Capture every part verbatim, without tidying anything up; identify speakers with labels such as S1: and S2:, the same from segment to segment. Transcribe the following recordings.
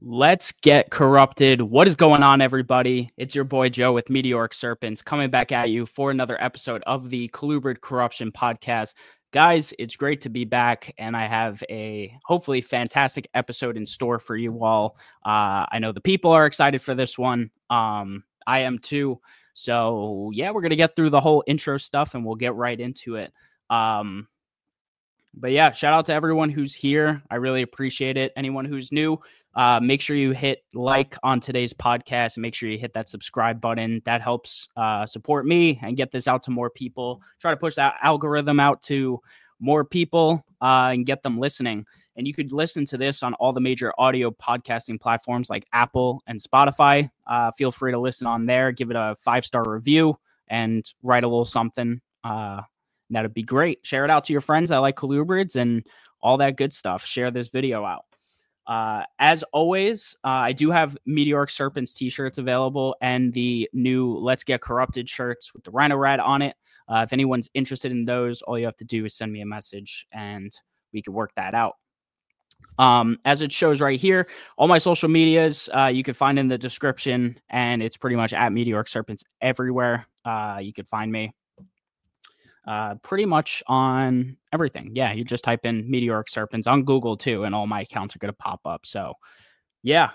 S1: Let's get corrupted. What is going on, everybody? It's your boy Joe with Meteoric Serpents coming back at you for another episode of the Colubrid Corruption Podcast. Guys, it's great to be back, and I have a hopefully fantastic episode in store for you all. Uh, I know the people are excited for this one. Um, I am too. So, yeah, we're going to get through the whole intro stuff, and we'll get right into it. Um, But yeah, shout out to everyone who's here. I really appreciate it. Anyone who's new, uh, make sure you hit like on today's podcast and make sure you hit that subscribe button. That helps uh, support me and get this out to more people. Try to push that algorithm out to more people uh, and get them listening. And you could listen to this on all the major audio podcasting platforms like Apple and Spotify. Uh, feel free to listen on there. Give it a five-star review and write a little something. Uh, That'd be great. Share it out to your friends that like colubrids and all that good stuff. Share this video out. Uh, as always, uh, I do have Meteoric Serpents t-shirts available and the new Let's Get Corrupted shirts with the Rhino Rat on it. Uh, if anyone's interested in those, all you have to do is send me a message and we can work that out. Um, as it shows right here, all my social medias uh, you can find in the description, and it's pretty much at Meteoric Serpents everywhere. Uh, you could find me. Uh, pretty much on everything. Yeah, you just type in Meteoric Serpents on Google too, and all my accounts are going to pop up. So, yeah.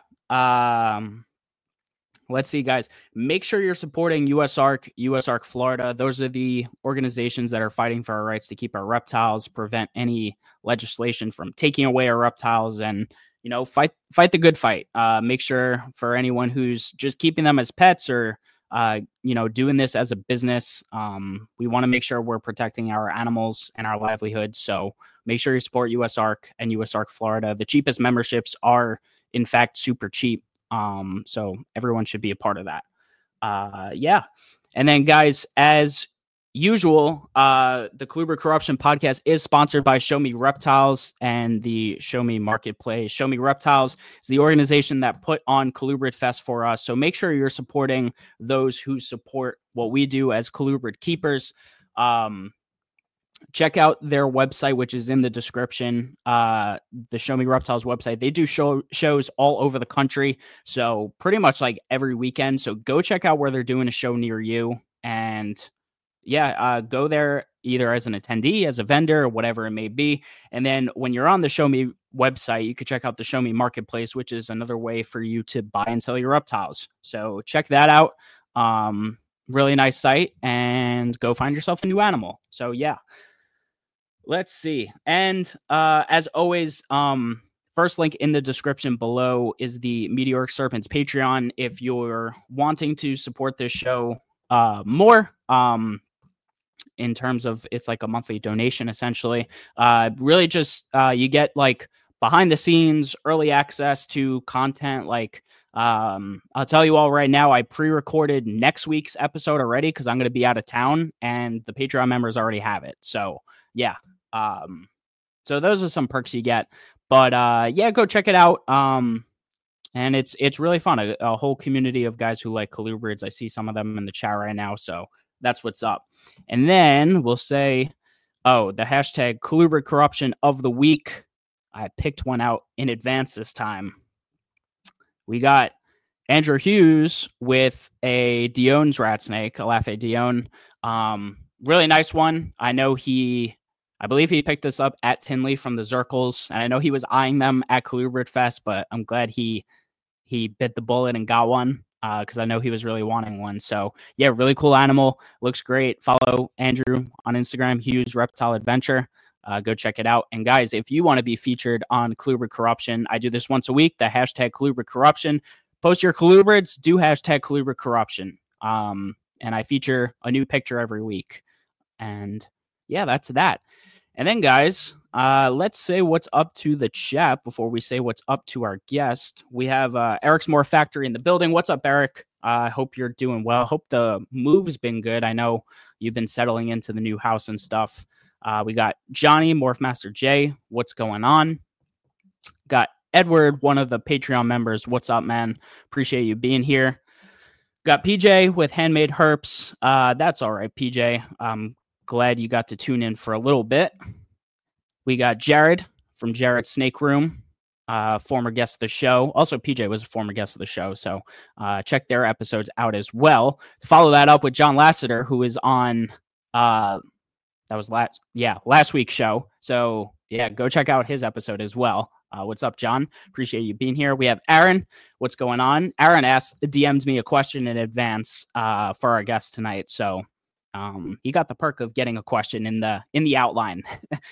S1: Um, let's see, guys. Make sure you're supporting U S A R C, U S A R C Florida. Those are the organizations that are fighting for our rights to keep our reptiles, prevent any legislation from taking away our reptiles, and you know, fight fight the good fight. Uh, make sure for anyone who's just keeping them as pets or Uh, you know, doing this as a business, um, we want to make sure we're protecting our animals and our livelihoods. So make sure you support U S A R C and U S A R C Florida. The cheapest memberships are, in fact, super cheap. Um, so everyone should be a part of that. Uh, yeah. And then, guys, as usual, uh, the Colubrid Corruption Podcast is sponsored by Show Me Reptiles and the Show Me Marketplace. Show Me Reptiles is the organization that put on Colubrid Fest for us. So make sure you're supporting those who support what we do as Colubrid Keepers. Um, check out their website, which is in the description. Uh, the Show Me Reptiles website. They do show shows all over the country. So pretty much like every weekend. So go check out where they're doing a show near you. And yeah, uh, go there either as an attendee, as a vendor, or whatever it may be. And then when you're on the Show Me website, you can check out the Show Me Marketplace, which is another way for you to buy and sell your reptiles. So check that out. Um, really nice site, and go find yourself a new animal. So yeah, let's see. And uh, as always, um, first link in the description below is the Meteoric Serpents Patreon. If you're wanting to support this show uh, more, um, in terms of it's like a monthly donation, essentially. Uh, really just uh, you get like behind the scenes, early access to content. Like um, I'll tell you all right now, I pre-recorded next week's episode already because I'm going to be out of town, and the Patreon members already have it. So yeah, um, so those are some perks you get. But uh, yeah, go check it out. Um, and it's it's really fun. A, a whole community of guys who like colubrids. I see some of them in the chat right now. So that's what's up. And then we'll say, oh, the hashtag Colubrid Corruption of the week. I picked one out in advance this time. We got Andrew Hughes with a Dion's rat snake, a Laffey Dion. Um, really nice one. I know he, I believe he picked this up at Tinley from the Zirkles. And I know he was eyeing them at Colubrid Fest, but I'm glad he he bit the bullet and got one. Because uh, I know he was really wanting one. So, yeah, really cool animal. Looks great. Follow Andrew on Instagram, Hughes Reptile Adventure. Uh, go check it out. And, guys, if you want to be featured on Colubrid Corruption, I do this once a week, the hashtag Colubrid Corruption. Post your colubrids, do hashtag Colubrid Corruption. Um, and I feature a new picture every week. And, yeah, that's that. And then, guys, uh, let's say what's up to the chat before we say what's up to our guest. We have uh, Eric's More Factory in the building. What's up, Eric? I uh, hope you're doing well. Hope the move's been good. I know you've been settling into the new house and stuff. Uh, we got Johnny, Morphmaster J. What's going on? Got Edward, one of the Patreon members. What's up, man? Appreciate you being here. Got P J with Handmade Herps. Uh, that's all right, P J. Um, Glad you got to tune in for a little bit. We got Jared from Jared's Snake Room. uh, former guest of the show. Also, P J was a former guest of the show, so uh, check their episodes out as well. To follow that up with John Lasseter, who is on uh, that was last yeah last week's show. So yeah, go check out his episode as well. Uh, what's up, John? Appreciate you being here. We have Aaron. What's going on? Aaron asked, D Ms me a question in advance uh, for our guest tonight, so um, he got the perk of getting a question in the in the outline.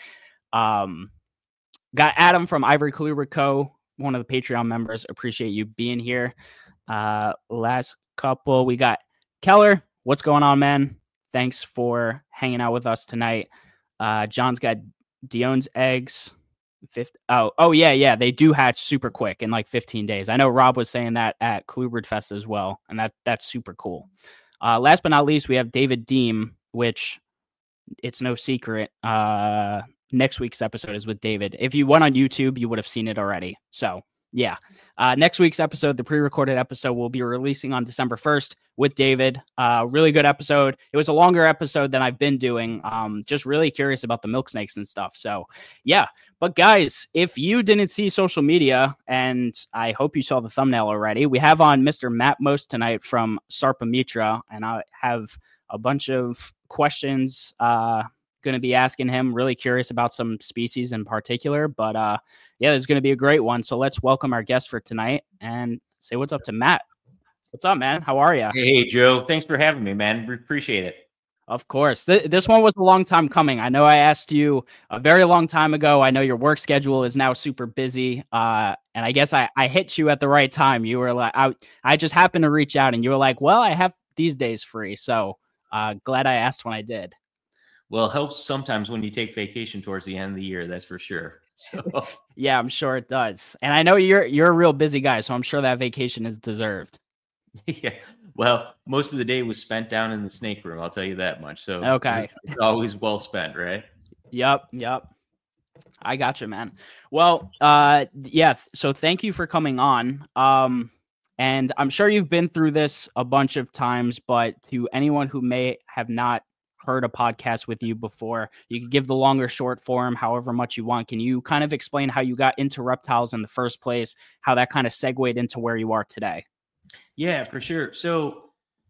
S1: um, got Adam from Ivory Colubrid Co., one of the Patreon members. Appreciate you being here. Uh, last couple, we got Keller. What's going on, man? Thanks for hanging out with us tonight. Uh, John's got Dion's eggs. Fifth, oh, oh yeah, yeah. They do hatch super quick in like fifteen days. I know Rob was saying that at Colubrid Fest as well, and that that's super cool. Uh, last but not least, we have David Deem, which it's no secret. Uh, next week's episode is with David. If you went on YouTube, you would have seen it already. So yeah, uh, next week's episode, the pre-recorded episode, will be releasing on December first with David. Uh, really good episode. It was a longer episode than I've been doing. Um, just really curious about the milk snakes and stuff. So yeah, but guys, if you didn't see social media, and I hope you saw the thumbnail already, we have on Mister Matt Most tonight from Sarpamitra, and I have a bunch of questions uh, going to be asking him. Really curious about some species in particular, but uh, yeah, there's going to be a great one. So let's welcome our guest for tonight and say what's up to Matt. What's up, man? How are you?
S2: Hey, Joe. Thanks for having me, man. We appreciate it.
S1: Of course. Th- this one was a long time coming. I know I asked you a very long time ago. I know your work schedule is now super busy. Uh, and I guess I, I hit you at the right time. You were like, I, I just happened to reach out and you were like, well, I have these days free. So uh, glad I asked when I did.
S2: Well, it helps sometimes when you take vacation towards the end of the year. That's for sure. So
S1: yeah, I'm sure it does. And I know you're, you're a real busy guy, so I'm sure that vacation is deserved.
S2: Yeah. Well, most of the day was spent down in the snake room. I'll tell you that much. So
S1: okay,
S2: it's always well spent, right?
S1: Yep. Yep. I got you, man. Well, uh, yeah. So thank you for coming on. Um, and I'm sure you've been through this a bunch of times, but to anyone who may have not heard a podcast with you before, you can give the longer short form, however much you want. Can you kind of explain how you got into reptiles in the first place, how that kind of segued into where you are today?
S2: Yeah, for sure. So,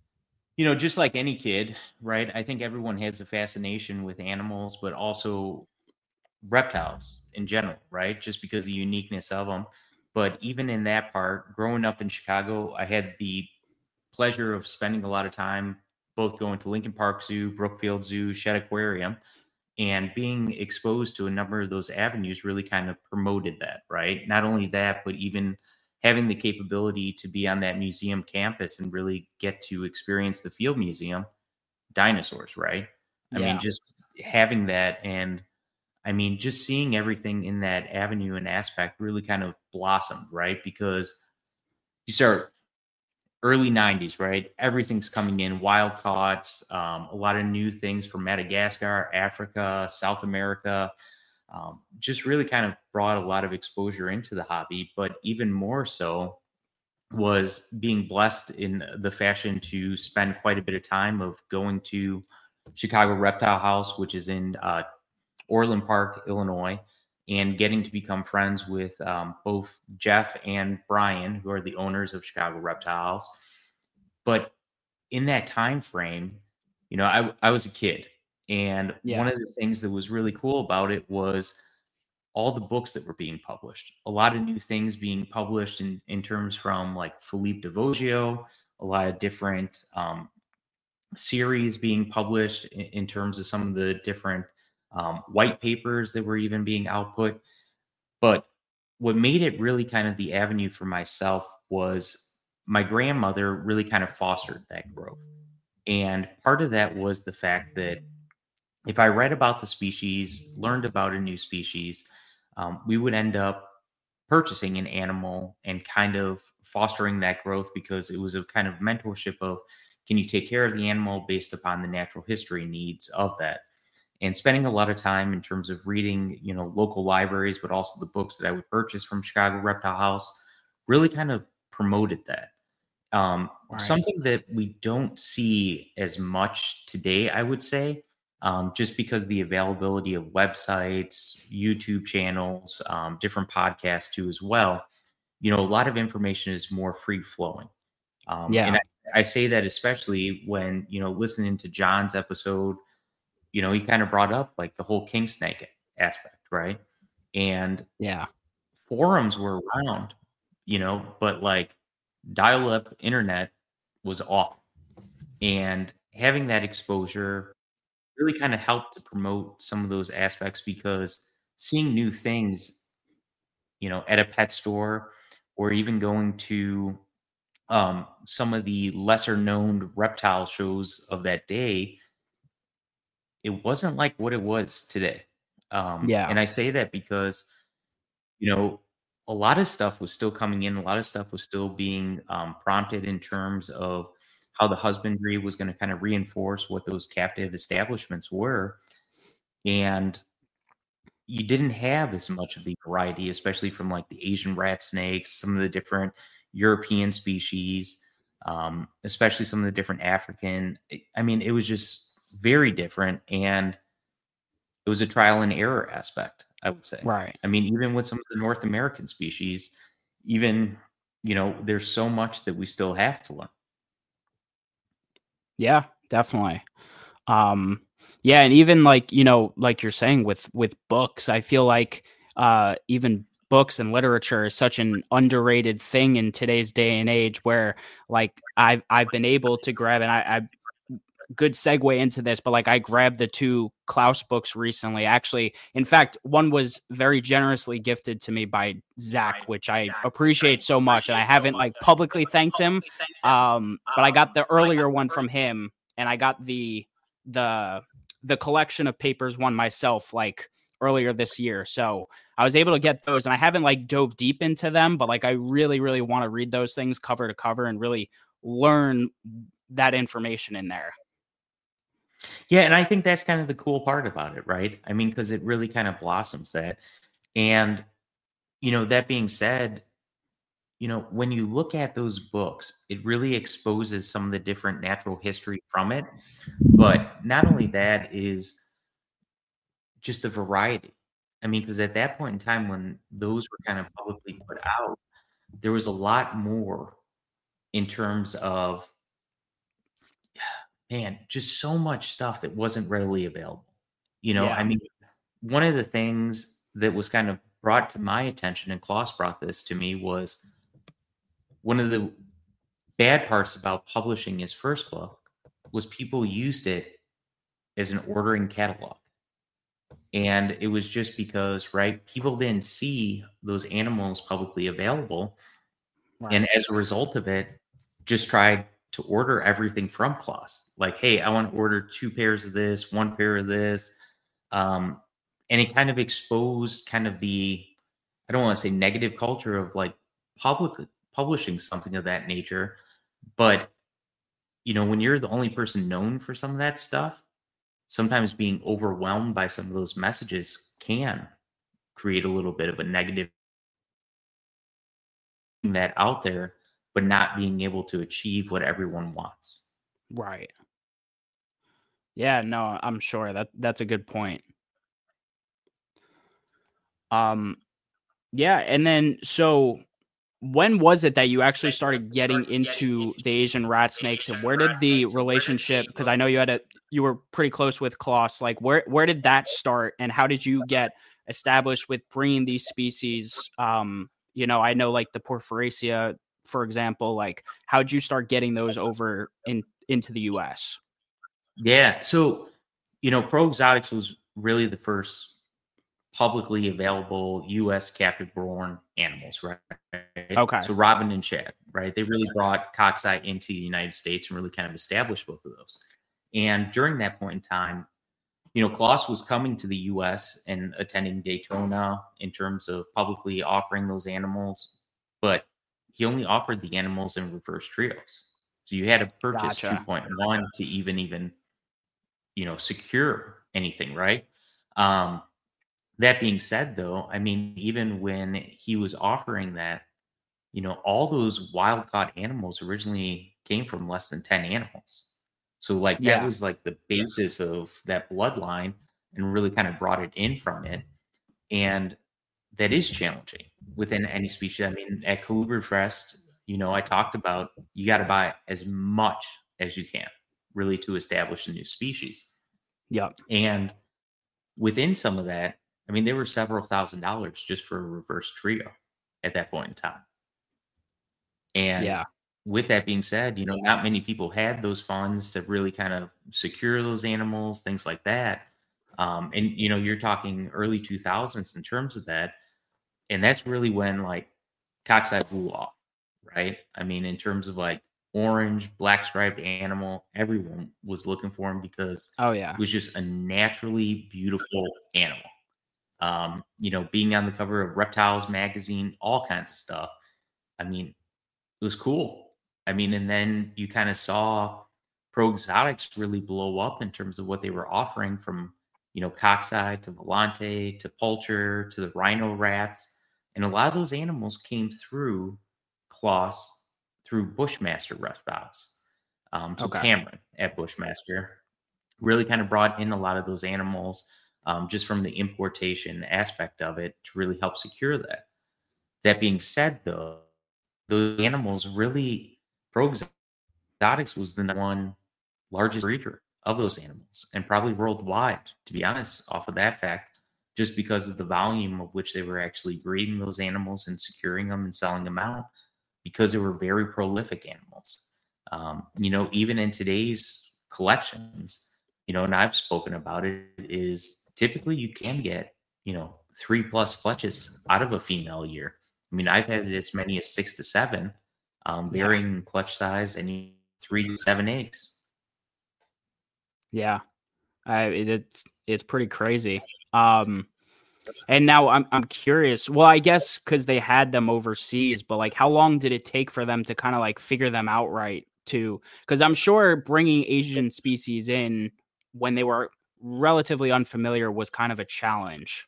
S2: you know, just like any kid, right? I think everyone has a fascination with animals, but also reptiles in general, right? Just because of the uniqueness of them. But even in that part, growing up in Chicago, I had the pleasure of spending a lot of time both going to Lincoln Park Zoo, Brookfield Zoo, Shedd Aquarium, and being exposed to a number of those avenues really kind of promoted that, right? Not only that, but even having the capability to be on that museum campus and really get to experience the field museum, dinosaurs, right? I
S1: Yeah.
S2: mean, just having that, and I mean, just seeing everything in that avenue and aspect really kind of blossomed, right? Because you start early nineties, right? Everything's coming in, wild caughts, um, a lot of new things from Madagascar, Africa, South America. Um, just really kind of brought a lot of exposure into the hobby, but even more so was being blessed in the fashion to spend quite a bit of time of going to Chicago Reptile House, which is in uh, Orland Park, Illinois, and getting to become friends with um, both Jeff and Brian, who are the owners of Chicago Reptile House. But in that time frame, you know, I, I was a kid. And
S1: Yeah.
S2: one of the things that was really cool about it was all the books that were being published, a lot of new things being published in, in terms from like Philippe Devogio, a lot of different um, series being published in, in terms of some of the different um, white papers that were even being output. But what made it really kind of the avenue for myself was my grandmother really kind of fostered that growth. And part of that was the fact that if I read about the species, learned about a new species, um, we would end up purchasing an animal and kind of fostering that growth, because it was a kind of mentorship of, can you take care of the animal based upon the natural history needs of that? And spending a lot of time in terms of reading, you know, local libraries, but also the books that I would purchase from Chicago Reptile House really kind of promoted that. Um,
S1: Right.
S2: Something that we don't see as much today, I would say, um, just because the availability of websites, YouTube channels, um, different podcasts too as well. You know, a lot of information is more free flowing. Um, and
S1: Yeah.
S2: I, I say that especially when, you know, listening to John's episode, you know, he kind of brought up like the whole king snake aspect, right? And
S1: Yeah.
S2: forums were around, you know, but like dial up internet was off. And having that exposure really kind of helped to promote some of those aspects because seeing new things, you know, at a pet store or even going to um, some of the lesser known reptile shows of that day, it wasn't like what it was today. Um,
S1: Yeah.
S2: and I say that because, you know, a lot of stuff was still coming in, a lot of stuff was still being um, prompted in terms of how the husbandry was going to kind of reinforce what those captive establishments were. And you didn't have as much of the variety, especially from like the Asian rat snakes, some of the different European species, um, especially some of the different African. I mean, it was just very different. And it was a trial and error aspect, I would say.
S1: Right.
S2: I mean, even with some of the North American species, even, you know, there's so much that we still have to learn.
S1: Yeah, definitely. Um, yeah, and even like, you know, like you're saying with with books, I feel like uh even books and literature is such an underrated thing in today's day and age where like I've I've been able to grab and I, I good segue into this, but like I grabbed the two Klaus books recently. Actually, in fact, one was very generously gifted to me by Zach, which I appreciate so much. And I haven't like publicly thanked him. Um, but I got the earlier one from him and I got the the the collection of papers one myself like earlier this year. So I was able to get those and I haven't like dove deep into them, but like I really, really want to read those things cover to cover and really learn that information in there.
S2: Yeah, and I think that's kind of the cool part about it, right? I mean, because it really kind of blossoms that. And, you know, that being said, you know, when you look at those books, it really exposes some of the different natural history from it. But not only that is just the variety. I mean, because at that point in time when those were kind of publicly put out, there was a lot more in terms of, man, just so much stuff that wasn't readily available. You know, I
S1: Yeah.
S2: mean, one of the things that was kind of brought to my attention, and Klaus brought this to me, was one of the bad parts about publishing his first book was people used it as an ordering catalog. And it was just because, right, people didn't see those animals publicly available.
S1: Right.
S2: And as a result of it, just tried to order everything from Klaus. Like, hey, I want to order two pairs of this, one pair of this. Um, and it kind of exposed kind of the, I don't want to say negative culture of like public publishing something of that nature. But, you know, when you're the only person known for some of that stuff, sometimes being overwhelmed by some of those messages can create a little bit of a negative that out there, but not being able to achieve what everyone wants.
S1: Right. Yeah, no, I'm sure that that's a good point. Um, yeah, and then so when was it that you actually started getting into the Asian rat snakes, and where did the relationship? Because I know you had a you were pretty close with Klaus. Like, where where did that start, and how did you get established with bringing these species? Um, you know, I know like the Porphyracia, for example. Like, how did you start getting those over in into the U S?
S2: Yeah. So, you know, Pro Exotics was really the first publicly available U S captive born animals, right?
S1: Okay,
S2: So Robin and Shad, right? They really brought Coxeye into the United States and really kind of established both of those. And during that point in time, you know, Klaus was coming to the U S and attending Daytona in terms of publicly offering those animals, but he only offered the animals in reverse trios. So you had to purchase
S1: gotcha.
S2: two point one to even even you know secure anything, right? Um, that being said, though, I mean, even when he was offering that, you know, all those wild caught animals originally came from less than ten animals. So like that
S1: Yeah.
S2: was like the basis of that bloodline and really kind of brought it in from it. And that is challenging within any species. I mean, at Colubrid Fest, you know, I talked about you got to buy as much as you can really to establish a new species.
S1: Yep.
S2: And within some of that, I mean, there were several thousand dollars just for a reverse trio at that point in time. And
S1: Yeah.
S2: with that being said, you know, not many people had those funds to really kind of secure those animals, things like that. Um, and, you know, you're talking early two thousands in terms of that. And that's really when like Coxeye blew off, right? I mean, in terms of like orange, black striped animal, everyone was looking for him because
S1: Oh, yeah.
S2: it was just a naturally beautiful animal. Um, you know, being on the cover of Reptiles magazine, all kinds of stuff. I mean, it was cool. I mean, and then you kind of saw Pro Exotics really blow up in terms of what they were offering from, you know, Coxeye to Volante to Pulcher to the Rhino Rats. And a lot of those animals came through Kloss through Bushmaster reptiles. Um, so
S1: Okay.
S2: Cameron at Bushmaster really kind of brought in a lot of those animals um, just from the importation aspect of it to really help secure that. That being said, though, those animals really, Pro Exotics was the number one largest breeder of those animals and probably worldwide, to be honest, off of that fact, just because of the volume of which they were actually breeding those animals and securing them and selling them out because they were very prolific animals. Um, you know, even in today's collections, you know, and I've spoken about it, is typically you can get, you know, three plus clutches out of a female a year. I mean, I've had as many as six to seven, um, varying in clutch size, and three to seven eggs.
S1: Yeah. I, it- it's it's pretty crazy. Um, and now I'm I'm curious. Well, I guess because they had them overseas, but like, how long did it take for them to kind of like figure them out right? To because I'm sure bringing Asian species in when they were relatively unfamiliar was kind of a challenge,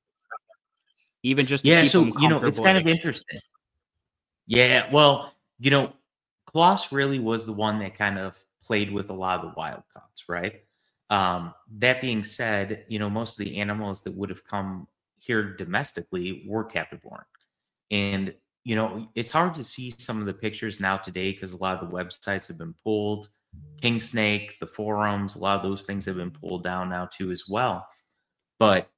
S1: even just to
S2: Yeah,
S1: keep them
S2: so you know, it's kind
S1: comfortably.
S2: of interesting. Yeah, well, you know, Kloss really was the one that kind of played with a lot of the wild cards, right? Um, that being said, you know, most of the animals that would have come here domestically were captive born. And, you know, it's hard to see some of the pictures now today because a lot of the websites have been pulled. King Snake, the forums, a lot of those things have been pulled down now too as well. But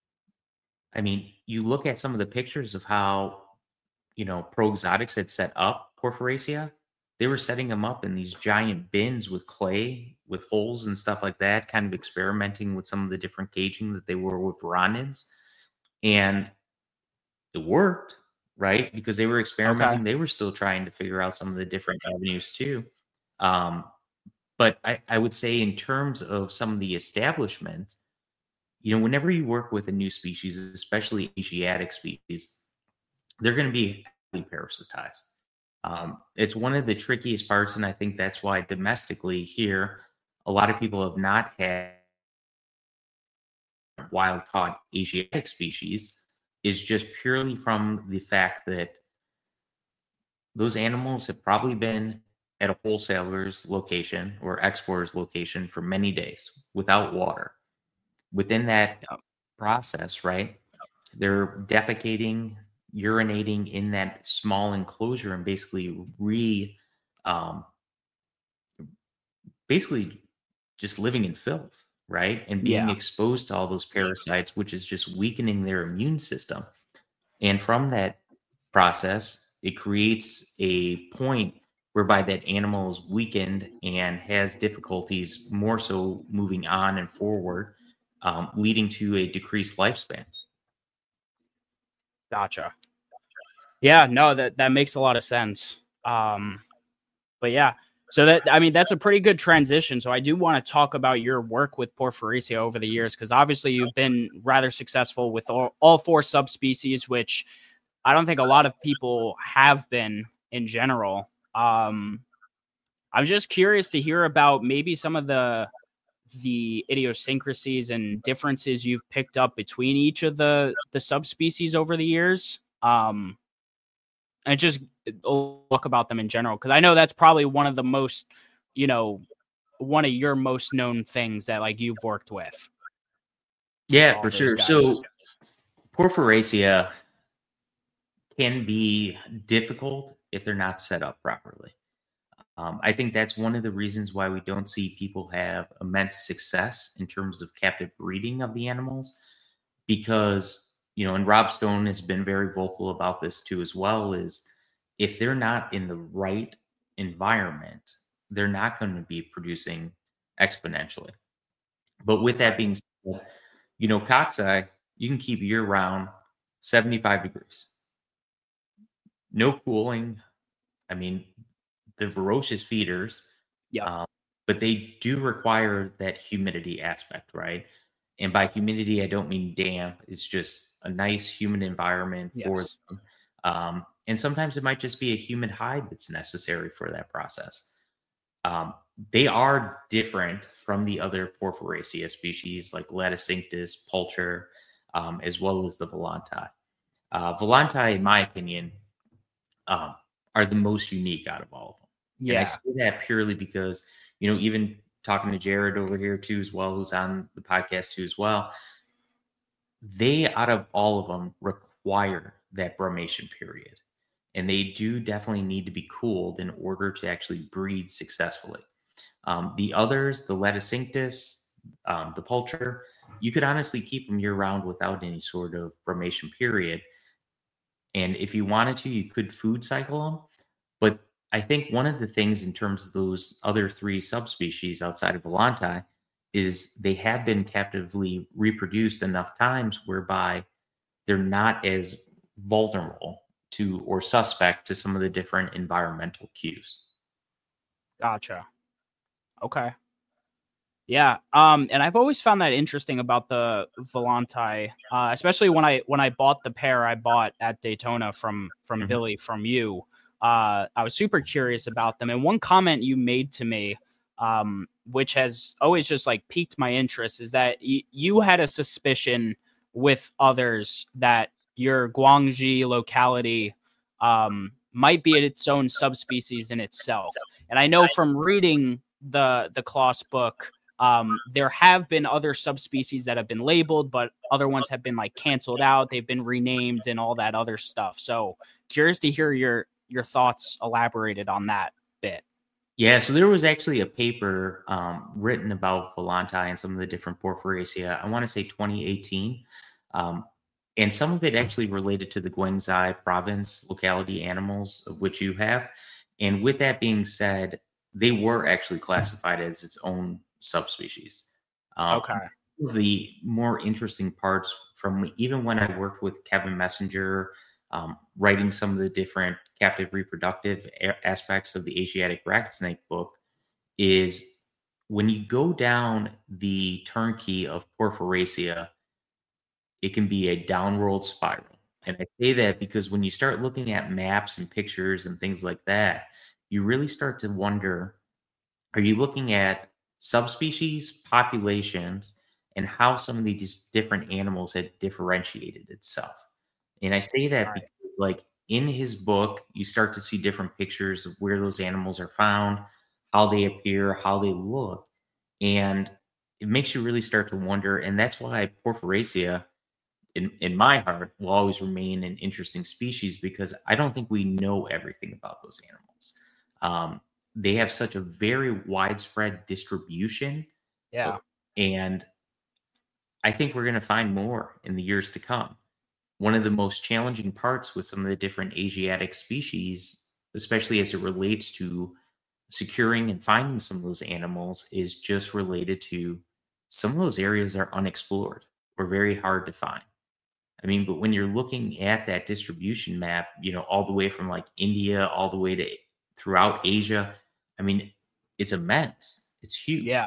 S2: I mean, you look at some of the pictures of how, you know, Pro Exotics had set up Porphyracia. They were setting them up in these giant bins with clay, with holes and stuff like that, kind of experimenting with some of the different caging that they were with Rondins. And it worked, right? Because they were
S1: Okay.
S2: experimenting. They were still trying to figure out some of the different avenues too. Um, but I, I would say, in terms of some of the establishment, you know, whenever you work with a new species, especially Asiatic species, they're going to be heavily parasitized. Um, it's one of the trickiest parts, and I think that's why domestically here, a lot of people have not had wild caught Asiatic species, is just purely from the fact that those animals have probably been at a wholesaler's location or exporter's location for many days without water. Within that
S1: Yep.
S2: process, right, they're defecating, urinating in that small enclosure and basically re, um, basically just living in filth, right, and being
S1: Yeah.
S2: exposed to all those parasites, which is just weakening their immune system. And from that process, it creates a point whereby that animal is weakened and has difficulties more so moving on and forward, um, leading to a decreased lifespan.
S1: Gotcha. Yeah. No, that that makes a lot of sense. Um, but yeah. So that I mean that's a pretty good transition. So I do want to talk about your work with Porphyracia over the years because obviously you've been rather successful with all, all four subspecies, which I don't think a lot of people have been in general. Um, I'm just curious to hear about maybe some of the the idiosyncrasies and differences you've picked up between each of the the subspecies over the years. Um, and just talk about them in general because I know that's probably one of the most, you know, one of your most known things that like you've worked with.
S2: Yeah, for sure. Guys. So Porphyracia can be difficult if they're not set up properly. Um, I think that's one of the reasons why we don't see people have immense success in terms of captive breeding of the animals, because, you know, and Rob Stone has been very vocal about this too as well, is if they're not in the right environment, they're not going to be producing exponentially. But with that being said, you know, Coxeye, you can keep year round, seventy-five degrees. No cooling. I mean, they're ferocious feeders.
S1: Yeah.
S2: Um, but they do require that humidity aspect, right? And by humidity, I don't mean damp. It's just a nice humid environment yes. for them. Um, and sometimes it might just be a humid hide that's necessary for that process. Um, they are different from the other Porphyracia species like Laticinctus, Pulcher, um, as well as the Volontai. Uh, Volontai, in my opinion, um, are the most unique out of all of them.
S1: Yeah.
S2: And I say that purely because, you know, even talking to Jared over here too, as well, who's on the podcast too, as well, they, out of all of them, require that brumation period. And they do definitely need to be cooled in order to actually breed successfully. Um, the others, the Laticinctus, um, the Pulcher, you could honestly keep them year round without any sort of brumation period. And if you wanted to, you could food cycle them. But I think one of the things in terms of those other three subspecies outside of Volontai is they have been captively reproduced enough times whereby they're not as vulnerable to or suspect to some of the different environmental cues.
S1: Gotcha. Okay. Yeah. Um, and I've always found that interesting about the Volontai, uh, especially when I when I bought the pair I bought at Daytona from from mm-hmm. Billy, from you. Uh, I was super curious about them. And one comment you made to me, um, which has always just like piqued my interest, is that y- you had a suspicion with others that your Guangxi locality um, might be its own subspecies in itself. And I know from reading the the Kloss book, um, there have been other subspecies that have been labeled, but other ones have been like canceled out. They've been renamed and all that other stuff. So curious to hear your your thoughts elaborated on that bit.
S2: Yeah, so there was actually a paper um, written about Volontai and some of the different Porphyracia, I want to say twenty eighteen. Um, and some of it actually related to the Guangxi province locality animals, of which you have. And with that being said, they were actually classified as its own subspecies. Um,
S1: okay.
S2: The more interesting parts from even when I worked with Kevin Messenger, um, writing some of the different captive reproductive a- aspects of the Asiatic racket snake book, is when you go down the turnkey of Porphyracia, it can be a downward spiral. And I say that because when you start looking at maps and pictures and things like that, you really start to wonder, are you looking at subspecies, populations, and how some of these different animals had differentiated itself? And I say that right. because, like, in his book, you start to see different pictures of where those animals are found, how they appear, how they look. And it makes you really start to wonder. And that's why Porphyracia, in, in my heart, will always remain an interesting species, because I don't think we know everything about those animals. Um, they have such a very widespread distribution.
S1: Yeah.
S2: And I think we're going to find more in the years to come. One of the most challenging parts with some of the different Asiatic species, especially as it relates to securing and finding some of those animals, is just related to some of those areas are unexplored or very hard to find. I mean, but when you're looking at that distribution map, you know, all the way from like India, all the way to throughout Asia, I mean, it's immense. It's huge.
S1: Yeah.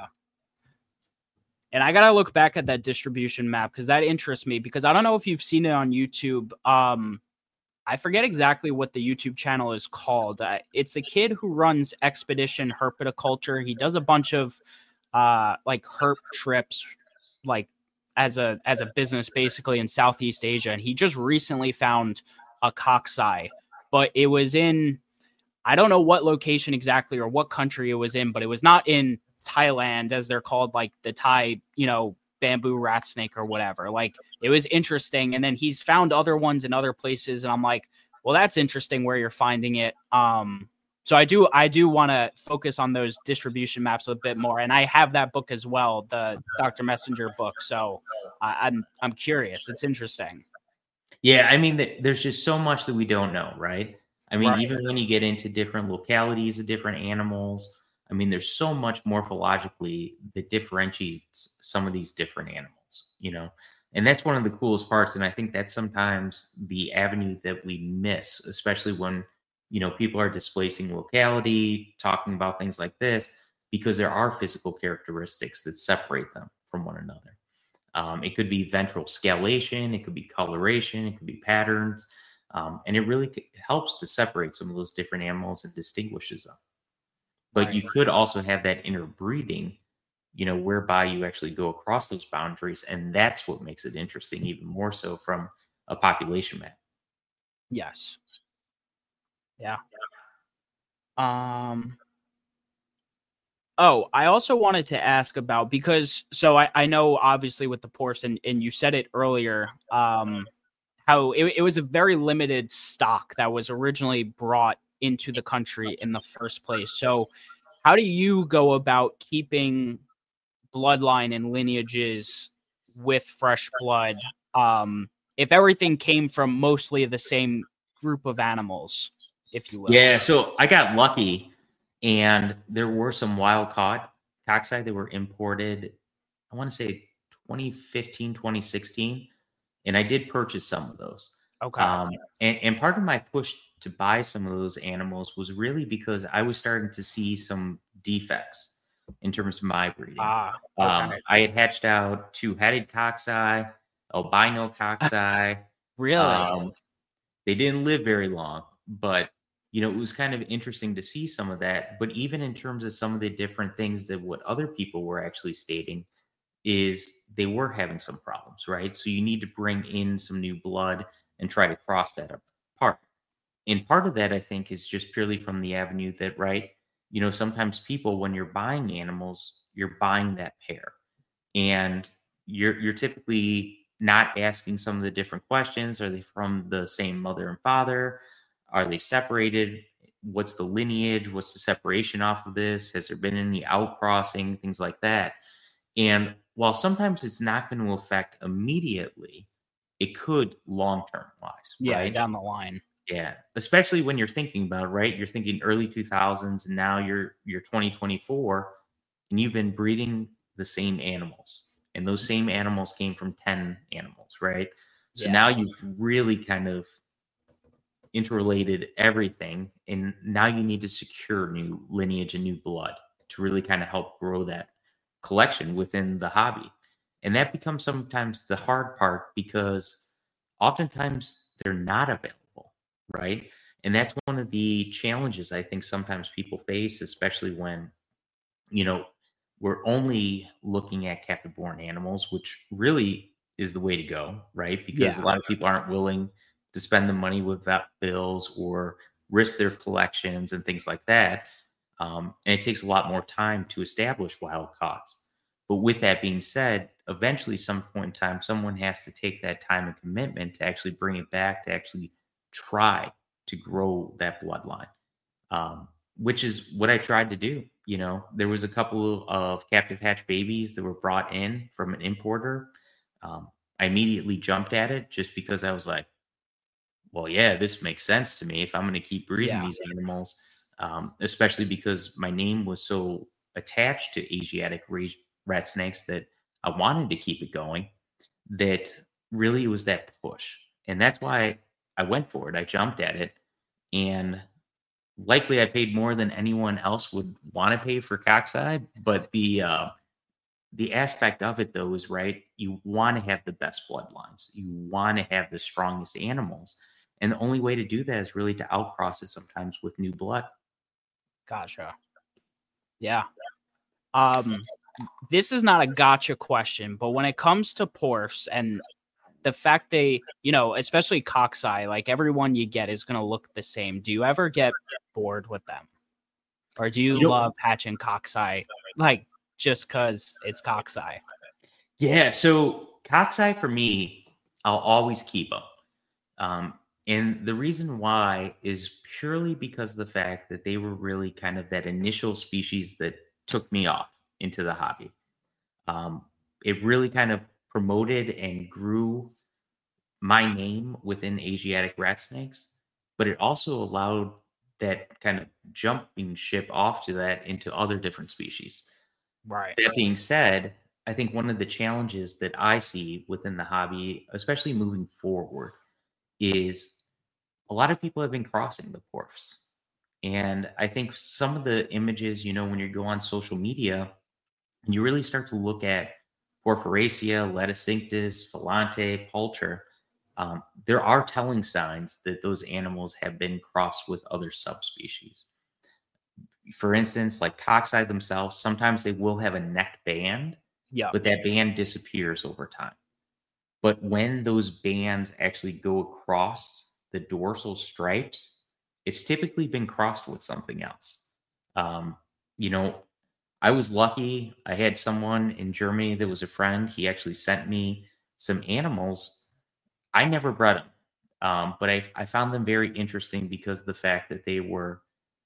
S1: And I got to look back at that distribution map because that interests me, because I don't know if you've seen it on YouTube. Um, I forget exactly what the YouTube channel is called. Uh, it's the kid who runs Expedition Herpetoculture. He does a bunch of uh, like herp trips, like as a as a business, basically in Southeast Asia. And he just recently found a Coxeye, but it was in, I don't know what location exactly or what country it was in, but it was not in Thailand, as they're called, like the Thai, you know, bamboo rat snake or whatever. Like, it was interesting. And then he's found other ones in other places. And I'm like, well, that's interesting where you're finding it. Um, so I do, I do want to focus on those distribution maps a bit more. And I have that book as well, the Doctor Messenger book. So I, I'm, I'm curious. It's interesting.
S2: Yeah. I mean, the, there's just so much that we don't know, right? I mean,
S1: Right.
S2: even when you get into different localities of different animals, I mean, there's so much morphologically that differentiates some of these different animals, you know, and that's one of the coolest parts. And I think that's sometimes the avenue that we miss, especially when, you know, people are displacing locality, talking about things like this, because there are physical characteristics that separate them from one another. Um, it could be ventral scalation, it could be coloration, it could be patterns. Um, and it really c- helps to separate some of those different animals and distinguishes them. But
S1: Right.
S2: you could also have that interbreeding, you know, whereby you actually go across those boundaries. And that's what makes it interesting, even more so from a population map.
S1: Yes. Yeah. Um, oh, I also wanted to ask about, because so I, I know obviously with the Porfs, and, and you said it earlier, um, how it, it was a very limited stock that was originally brought into the country in the first place. So how do you go about keeping bloodline and lineages with fresh blood, um, if everything came from mostly the same group of animals, if you will?
S2: Yeah, so I got lucky, and there were some wild caught cockeye that were imported, I want to say twenty fifteen, twenty sixteen, and I did purchase some of those.
S1: Okay.
S2: Um, and, and part of my push to buy some of those animals was really because I was starting to see some defects in terms of my breeding.
S1: Ah,
S2: Um,
S1: okay.
S2: I had hatched out two-headed cockeye, albino cockeye.
S1: Really?
S2: Um, they didn't live very long, but you know, it was kind of interesting to see some of that. But even in terms of some of the different things that what other people were actually stating, is they were having some problems, right? So you need to bring in some new blood and try to cross that apart. And part of that, I think, is just purely from the avenue that, right, you know, sometimes people, when you're buying animals, you're buying that pair, and you're you're typically not asking some of the different questions. Are they from the same mother and father? Are they separated? What's the lineage? What's the separation off of this? Has there been any outcrossing? Things like that. And while sometimes it's not going to affect immediately, it could long term wise,
S1: Yeah,
S2: right?
S1: down the line.
S2: Yeah, especially when you're thinking about it, right? You're thinking early two thousands, and now you're you're twenty twenty-four, and you've been breeding the same animals, and those same animals came from ten animals, right? So
S1: Yeah.
S2: now you've really kind of interrelated everything, and now you need to secure new lineage and new blood to really kind of help grow that collection within the hobby. And that becomes sometimes the hard part, because oftentimes they're not available, right? And that's one of the challenges I think sometimes people face, especially when, you know, we're only looking at captive born animals, which really is the way to go, right? Because
S1: Yeah.
S2: a lot of people aren't willing to spend the money with vet bills or risk their collections and things like that. Um, and it takes a lot more time to establish wild caughts. But with that being said, eventually, some point in time, someone has to take that time and commitment to actually bring it back, to actually try to grow that bloodline, um, which is what I tried to do. You know, there was a couple of captive hatch babies that were brought in from an importer. Um, I immediately jumped at it just because I was like, well, yeah, this makes sense to me if I'm going to keep breeding
S1: Yeah.
S2: these animals, um, especially because my name was so attached to Asiatic ra- rat snakes that I wanted to keep it going, that really it was that push. And that's why I went for it. I jumped at it. And likely I paid more than anyone else would want to pay for cockeye. But the, uh, the aspect of it, though, is right. You want to have the best bloodlines. You want to have the strongest animals. And the only way to do that is really to outcross it sometimes with new blood.
S1: Gotcha. Yeah. Um, this is not a gotcha question, but when it comes to Porfs and the fact they, you know, especially cockeye, like everyone you get is going to look the same. Do you ever get bored with them? Or do you,
S2: You know-
S1: love hatching cockeye? Like, just because it's Coxeye?
S2: Yeah, so Coxeye for me, I'll always keep them. Um, and the reason why is purely because of the fact that they were really kind of that initial species that took me off into the hobby. Um, it really kind of promoted and grew my name within Asiatic rat snakes, but it also allowed that kind of jumping ship off to that into other different species.
S1: Right.
S2: That being said, I think one of the challenges that I see within the hobby, especially moving forward, is a lot of people have been crossing the porfs. And I think some of the images, you know, when you go on social media and you really start to look at Porphyracea, Leticinctus, Volante, Pulcher, um, there are telling signs that those animals have been crossed with other subspecies. For instance, like Coxeye themselves, sometimes they will have a neck band,
S1: Yeah.
S2: but that band disappears over time. But when those bands actually go across the dorsal stripes, it's typically been crossed with something else. Um, you know, I was lucky. I had someone in Germany that was a friend. He actually sent me some animals. I never bred them, um, but I, I found them very interesting because of the fact that they were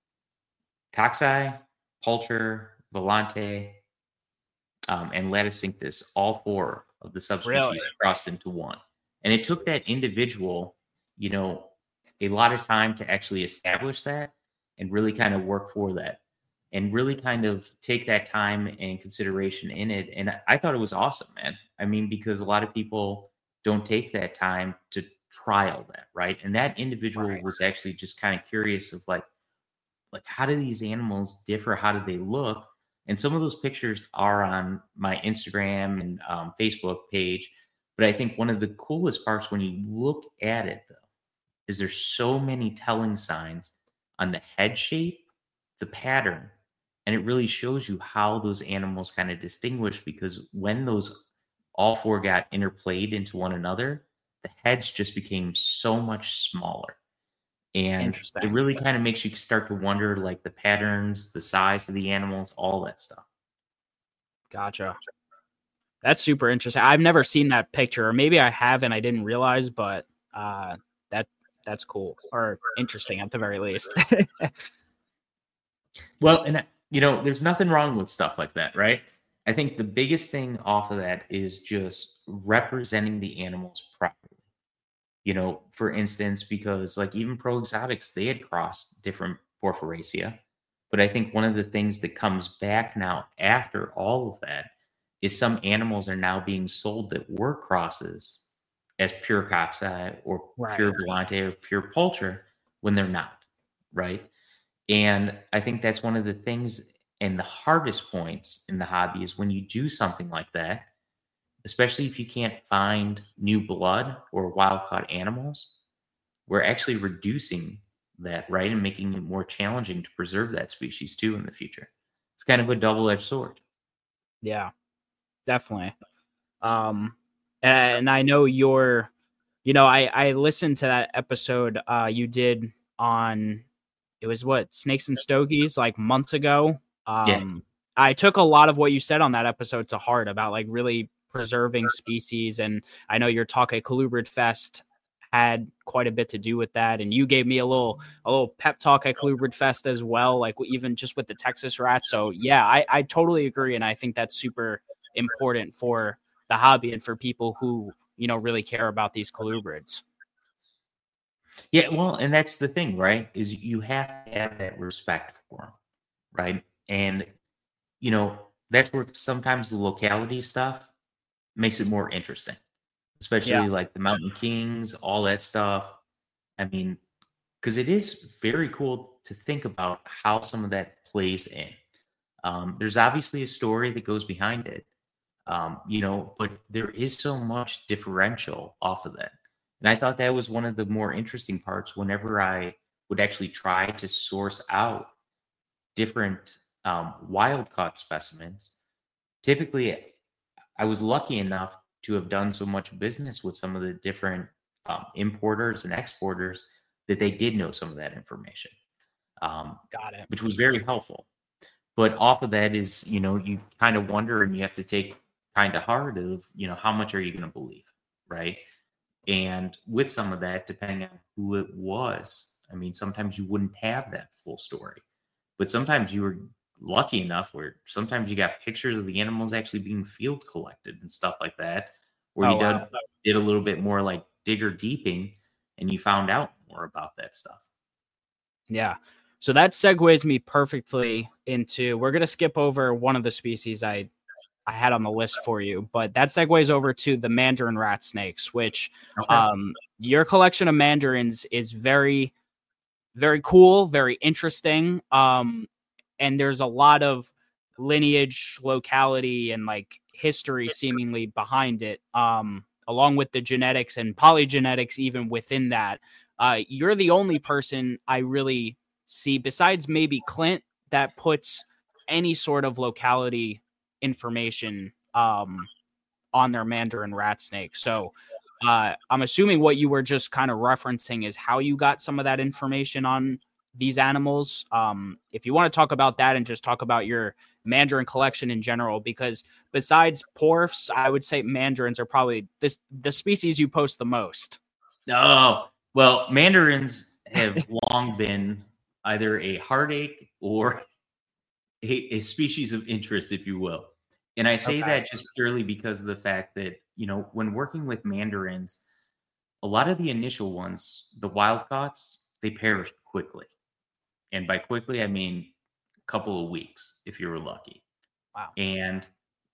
S2: Coxeye, Pulcher, Volante, um, and Leticinctus, all four of the subspecies
S1: Really?
S2: crossed into one. And it took that individual, you know, a lot of time to actually establish that and really kind of work for that and really kind of take that time and consideration in it. And I, I thought it was awesome, man. I mean, because a lot of people don't take that time to trial that, right? And that individual
S1: Right.
S2: was actually just kind of curious of like, like how do these animals differ? How do they look? And some of those pictures are on my Instagram and um, Facebook page. But I think one of the coolest parts when you look at it, though, is there's so many telling signs on the head shape, the pattern, and it really shows you how those animals kind of distinguish because when those all four got interplayed into one another, the heads just became so much smaller. And
S1: Interesting.
S2: it really kind of makes you start to wonder like the patterns, the size of the animals, all that stuff.
S1: Gotcha. That's super interesting. I've never seen that picture, or maybe I have and I didn't realize, but uh, that that's cool or interesting at the very least.
S2: Well, and you know, there's nothing wrong with stuff like that, right? I think the biggest thing off of that is just representing the animals properly. You know, for instance, because like even Pro Exotics, they had crossed different Porphyracea. But I think one of the things that comes back now after all of that is some animals are now being sold that were crosses as pure Coxeye or
S1: Right.
S2: pure Volante or pure Pulcher when they're not, right? And I think that's one of the things and the hardest points in the hobby is when you do something like that, especially if you can't find new blood or wild caught animals, we're actually reducing that, right? And making it more challenging to preserve that species too in the future. It's kind of a double edged sword.
S1: Yeah, definitely. Um, and I know you're, you know, I, I listened to that episode uh, you did on, it was what, Snakes and Stogies like months ago.
S2: Yeah.
S1: Um, I took a lot of what you said on that episode to heart about like really preserving species. And I know your talk at Colubrid Fest had quite a bit to do with that. And you gave me a little, a little pep talk at Colubrid Fest as well, like even just with the Texas rat. So yeah, I, I totally agree. And I think that's super important for the hobby and for people who, you know, really care about these colubrids.
S2: Yeah, well, and that's the thing, right? Is you have to have that respect for them, right? And you know, that's where sometimes the locality stuff makes it more interesting,
S1: Yeah.
S2: especially like the Mountain Kings, all that stuff. I mean, because it is very cool to think about how some of that plays in. Um, there's obviously a story that goes behind it, um, you know, but there is so much differential off of that. And I thought that was one of the more interesting parts whenever I would actually try to source out different um, wild caught specimens. Typically, I was lucky enough to have done so much business with some of the different um, importers and exporters that they did know some of that information, um,
S1: Got it.
S2: which was very helpful. but off of that is, you know, you kind of wonder and you have to take kind of hard of, you know, how much are you going to believe, right? And with some of that, depending on who it was, I mean, sometimes you wouldn't have that full story, but sometimes you were lucky enough where sometimes you got pictures of the animals actually being field collected and stuff like that, where
S1: Oh,
S2: you
S1: wow.
S2: did, did a little bit more like digger deeping and you found out more about that stuff.
S1: Yeah. So that segues me perfectly into, we're going to skip over one of the species I I had on the list for you, but that segues over to the mandarin rat snakes, which
S2: Okay.
S1: um, your collection of mandarins is very, very cool, very interesting. Um, and there's a lot of lineage, locality, and like history seemingly behind it, um, along with the genetics and polygenetics, even within that. Uh, you're the only person I really see, besides maybe Clint, that puts any sort of locality information um, on their mandarin rat snake. So uh, I'm assuming what you were just kind of referencing is how you got some of that information on these animals. Um, if you want to talk about that and just talk about your mandarin collection in general, because besides porfs, I would say mandarins are probably this the species you post the most.
S2: Oh, well, mandarins have long been either a heartache or a, a species of interest, if you will. And I say
S1: Okay.
S2: that just purely because of the fact that, you know, when working with mandarins, a lot of the initial ones, the wild caughts, they perished quickly. And by quickly, I mean a couple of weeks if you were lucky.
S1: Wow.
S2: And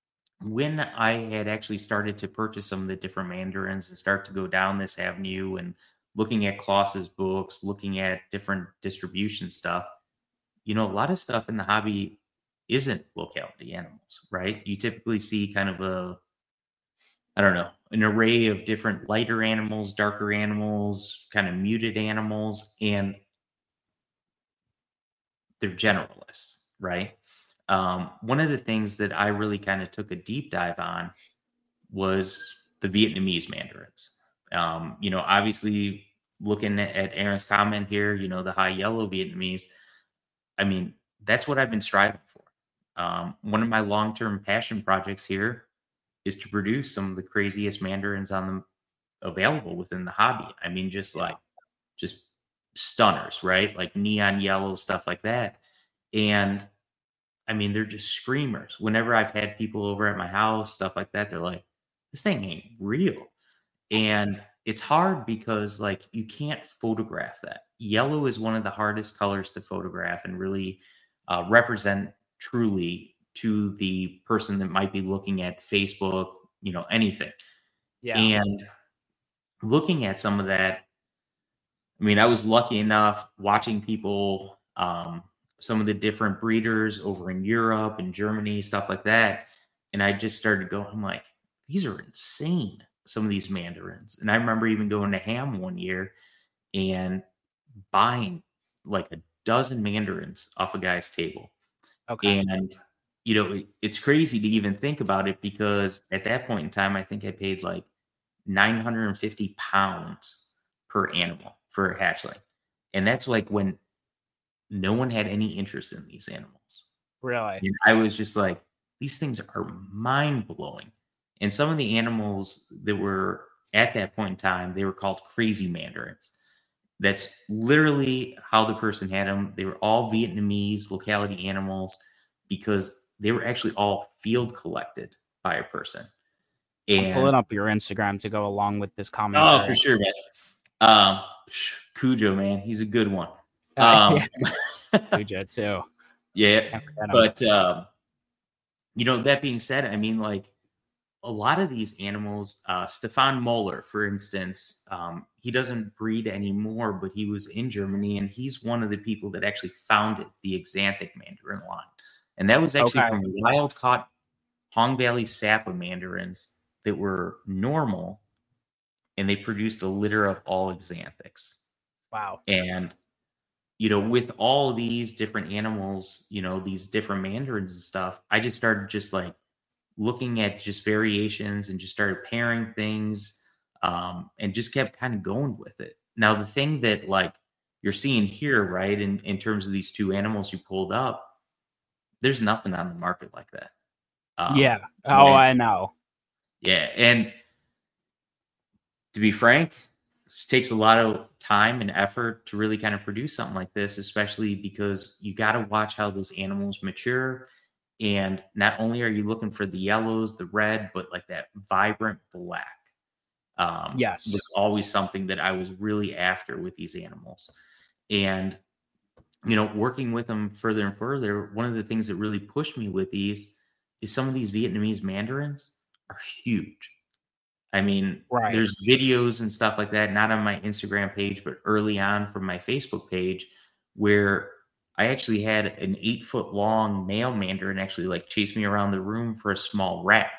S2: when I had actually started to purchase some of the different mandarins and start to go down this avenue and looking at Klaus's books, looking at different distribution stuff, you know, a lot of stuff in the hobby isn't locality animals, right? You typically see kind of a, I don't know, an array of different lighter animals, darker animals, kind of muted animals, and they're generalists, right? Um, one of the things that I really kind of took a deep dive on was the Vietnamese mandarins. Um, you know, obviously looking at Aaron's comment here, you know, the high yellow Vietnamese, I mean, that's what I've been striving for. Um, one of my long-term passion projects here is to produce some of the craziest mandarins on them available within the hobby. I mean, just
S1: Yeah.
S2: like, just stunners, right? Like neon yellow, stuff like that. And I mean, they're just screamers. Whenever I've had people over at my house, stuff like that, they're like, this thing ain't real. And it's hard because like you can't photograph that. Yellow is one of the hardest colors to photograph and really uh, represent truly to the person that might be looking at Facebook, you know, anything.
S1: Yeah.
S2: And looking at some of that, I mean, I was lucky enough watching people, um, some of the different breeders over in Europe and Germany, stuff like that. And I just started going, I'm like, these are insane, some of these mandarins. And I remember even going to Ham one year and buying like a dozen mandarins off a guy's table.
S1: Okay.
S2: And, you know, it, it's crazy to even think about it because at that point in time, I think I paid like nine hundred fifty pounds per animal for a hatchling. And that's like when no one had any interest in these animals.
S1: Really?
S2: And I was just like, these things are mind blowing. And some of the animals that were at that point in time, they were called crazy mandarins. That's literally how the person had them. They were all Vietnamese locality animals because they were actually all field collected by a person.
S1: I'm
S2: And
S1: pulling up your Instagram to go along with this
S2: oh,
S1: commentary.
S2: for sure, man. Um, Cujo, man, he's a good one.
S1: Uh,
S2: Um,
S1: yeah. Cujo too.
S2: yeah,
S1: Can't forget him.
S2: but um, you know, that being said, I mean, like a lot of these animals, uh, Stefan Moller, for instance, um, he doesn't breed anymore, but he was in Germany, and he's one of the people that actually founded the Axanthic mandarin line, and that was actually
S1: Okay.
S2: from wild caught Hong Valley Sappa mandarins that were normal, and they produced a litter of all Axanthics.
S1: Wow.
S2: And you know, with all these different animals, you know, these different mandarins and stuff, I just started just like looking at just variations and just started pairing things, um, and just kept kind of going with it. Now, the thing that like you're seeing here, right, in, in terms of these two animals you pulled up, there's nothing on the market like that.
S1: Um, yeah. Oh, and, I know.
S2: Yeah. And to be frank, it takes a lot of time and effort to really kind of produce something like this, especially because you got to watch how those animals mature. And not only are you looking for the yellows, the red, but like that vibrant black. Um,
S1: yes.
S2: was always something that I was really after with these animals. And, you know, working with them further and further, one of the things that really pushed me with these is some of these Vietnamese mandarins are huge. I mean,
S1: right.
S2: There's videos and stuff like that, not on my Instagram page, but early on from my Facebook page, where I actually had an eight foot long male mandarin actually like chase me around the room for a small rat.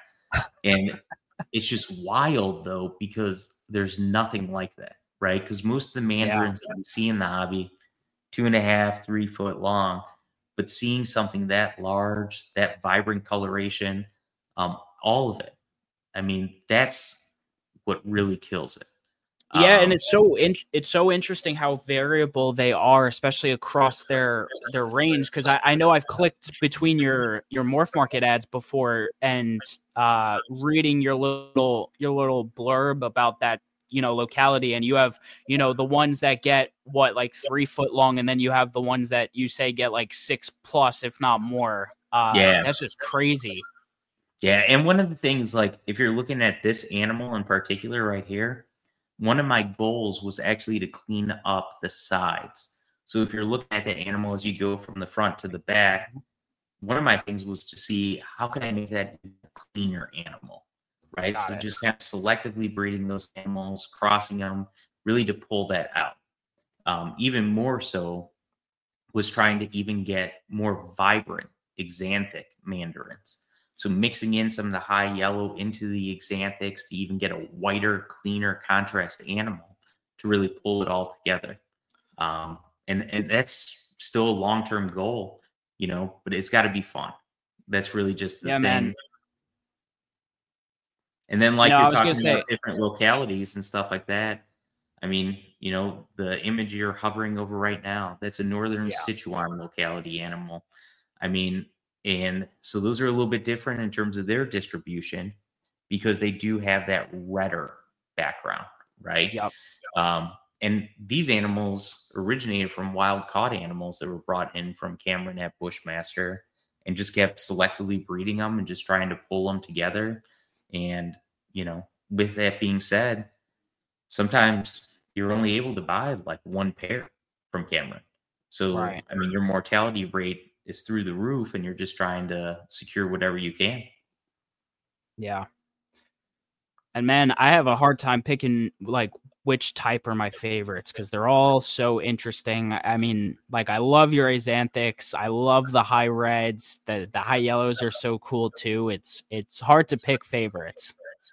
S2: And it's just wild though, because there's nothing like that, right? Because most of the mandarins yeah. that we see in the hobby, two and a half, three foot long, but seeing something that large, that vibrant coloration, um, all of it. I mean, that's what really kills it.
S1: Yeah,
S2: um,
S1: and it's so in, it's so interesting how variable they are, especially across their their range. Because I, I know I've clicked between your your Morph Market ads before, and uh, reading your little your little blurb about that, you know, locality, and you have, you know, the ones that get what, like three foot long, and then you have the ones that you say get like six plus, if not more. Uh,
S2: yeah,
S1: that's just crazy.
S2: Yeah, and one of the things, like if you're looking at this animal in particular right here, one of my goals was actually to clean up the sides. So if you're looking at that animal as you go from the front to the back, one of my things was to see how can I make that a cleaner animal, right?
S1: Got
S2: so
S1: it.
S2: just kind of selectively breeding those animals, crossing them, really to pull that out. Um, even more so was trying to even get more vibrant axanthic mandarins. So mixing in some of the high yellow into the axanthics to even get a whiter, cleaner contrast animal to really pull it all together. Um, and, and that's still a long-term goal, you know, but it's got to be fun. That's really just the
S1: yeah,
S2: thing.
S1: Man.
S2: And then like
S1: no,
S2: you're talking about
S1: say,
S2: different localities and stuff like that. I mean, you know, the image you're hovering over right now, that's a northern
S1: yeah.
S2: Sichuan locality animal. I mean, and so those are a little bit different in terms of their distribution because they do have that redder background, right?
S1: Yep.
S2: Um, and these animals originated from wild caught animals that were brought in from Cameron at Bushmaster and just kept selectively breeding them and just trying to pull them together. And, you know, with that being said, sometimes you're only able to buy like one pair from Cameron. So,
S1: right.
S2: I mean, your mortality rate is through the roof and you're just trying to secure whatever you can.
S1: Yeah. And man, I have a hard time picking like which type are my favorites because they're all so interesting. I mean, like I love your axanthics. I love the high reds. The the high yellows are so cool too. It's it's hard to pick favorites.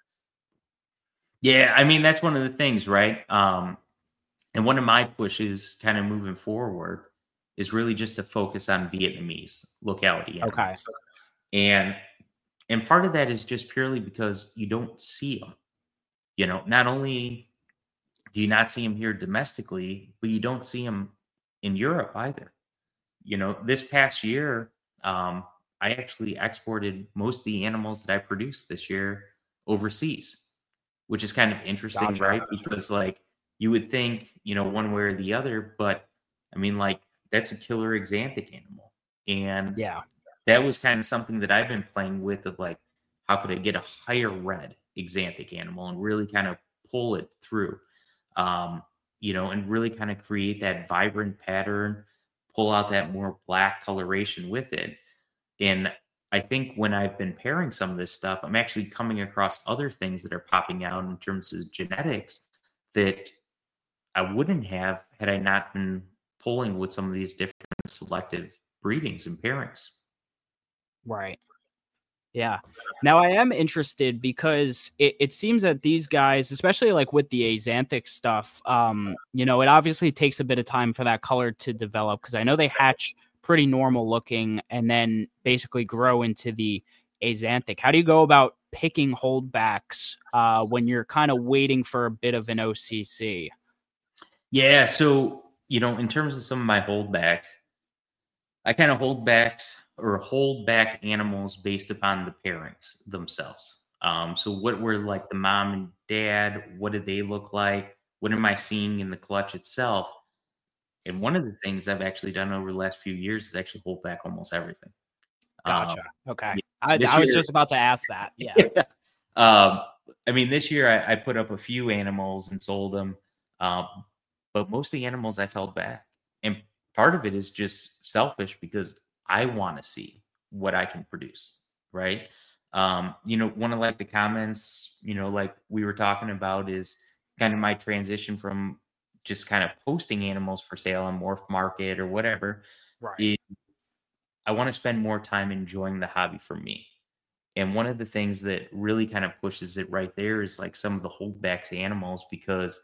S2: Yeah, I mean that's one of the things, right? Um, and one of my pushes, kind of moving forward, is really just to focus on Vietnamese locality animals.
S1: Okay.
S2: And and part of that is just purely because you don't see them. You know, not only do you not see them here domestically, but you don't see them in Europe either. You know, this past year, um, I actually exported most of the animals that I produced this year overseas, which is kind of interesting,
S1: Gotcha.
S2: right? Because like you would think, you know, one way or the other, but I mean, like that's a killer axanthic animal. And
S1: yeah,
S2: that was kind of something that I've been playing with of like, how could I get a higher red axanthic animal and really kind of pull it through, um, you know, and really kind of create that vibrant pattern, pull out that more black coloration with it. And I think when I've been pairing some of this stuff, I'm actually coming across other things that are popping out in terms of genetics that I wouldn't have had I not been pulling with some of these different selective breedings and pairings.
S1: Right. Yeah. Now I am interested because it, it seems that these guys, especially like with the axanthic stuff, um, you know, it obviously takes a bit of time for that color to develop because I know they hatch pretty normal looking and then basically grow into the axanthic. How do you go about picking holdbacks uh, when you're kind of waiting for a bit of an O C C?
S2: Yeah. So, you know, in terms of some of my holdbacks, I kind of hold backs or hold back animals based upon the pairings themselves. Um, so what were like the mom and dad? What did they look like? What am I seeing in the clutch itself? And one of the things I've actually done over the last few years is actually hold back almost everything. Um,
S1: Gotcha. Okay.
S2: yeah,
S1: I,
S2: this
S1: I was
S2: year,
S1: just about to ask that. Yeah.
S2: yeah. Um, I mean, this year I, I put up a few animals and sold them, um, but most of the animals I've held back, and part of it is just selfish because I want to see what I can produce, right? Um, you know, one of like the comments, you know, like we were talking about is kind of my transition from just kind of posting animals for sale on Morph Market or whatever.
S1: Right.
S2: Is I want to spend more time enjoying the hobby for me. And one of the things that really kind of pushes it right there is like some of the holdbacks animals because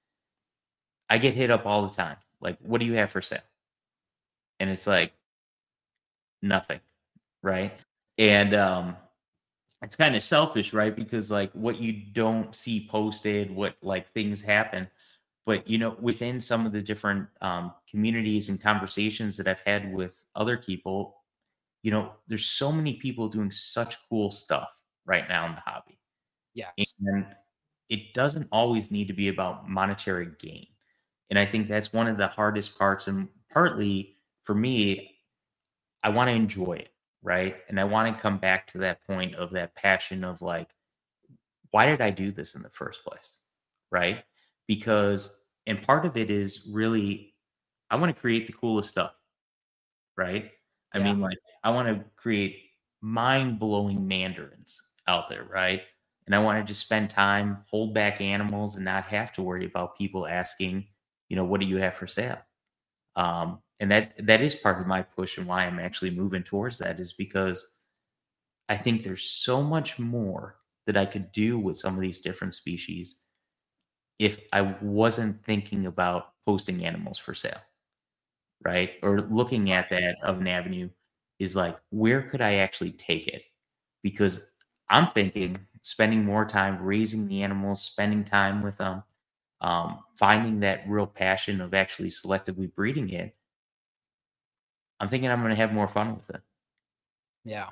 S2: I get hit up all the time. Like, what do you have for sale? And it's like nothing, right? And um it's kind of selfish, right? Because like what you don't see posted, what like things happen. But you know, within some of the different um communities and conversations that I've had with other people, you know, there's so many people doing such cool stuff right now in the hobby.
S1: Yes.
S2: And it doesn't always need to be about monetary gain. And I think that's one of the hardest parts. And partly for me, I want to enjoy it, right? And I want to come back to that point of that passion of like, why did I do this in the first place? Right? Because, and part of it is really, I want to create the coolest stuff, right? I
S1: Yeah.
S2: mean, like, I want to create mind blowing mandarins out there, right? And I want to just spend time, hold back animals, and not have to worry about people asking, you know, what do you have for sale? Um, and that that is part of my push and why I'm actually moving towards that is because I think there's so much more that I could do with some of these different species if I wasn't thinking about posting animals for sale, right? Or looking at that of an avenue is like, where could I actually take it? Because I'm thinking spending more time raising the animals, spending time with them, um, finding that real passion of actually selectively breeding it. I'm thinking I'm going to have more fun with it.
S1: Yeah.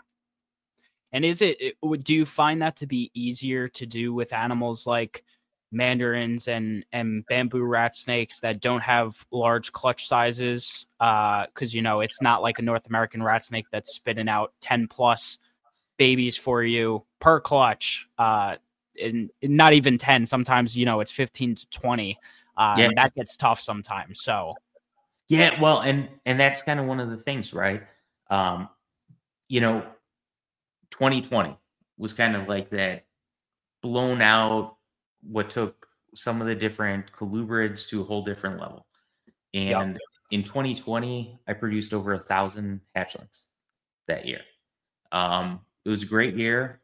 S1: And is it, it would- do you find that to be easier to do with animals like mandarins and and bamboo rat snakes that don't have large clutch sizes? Uh, because you know it's not like a North American rat snake that's spitting out ten plus babies for you per clutch. Uh, and, and not even ten. Sometimes you know it's fifteen to twenty. Uh,
S2: Yeah.
S1: and that gets tough sometimes. So
S2: Yeah. Well, and, and that's kind of one of the things, right? Um, you know, twenty twenty was kind of like that blown out, what took some of the different colubrids to a whole different level.
S1: yep.
S2: And in twenty twenty, I produced over a thousand hatchlings that year. Um, it was a great year,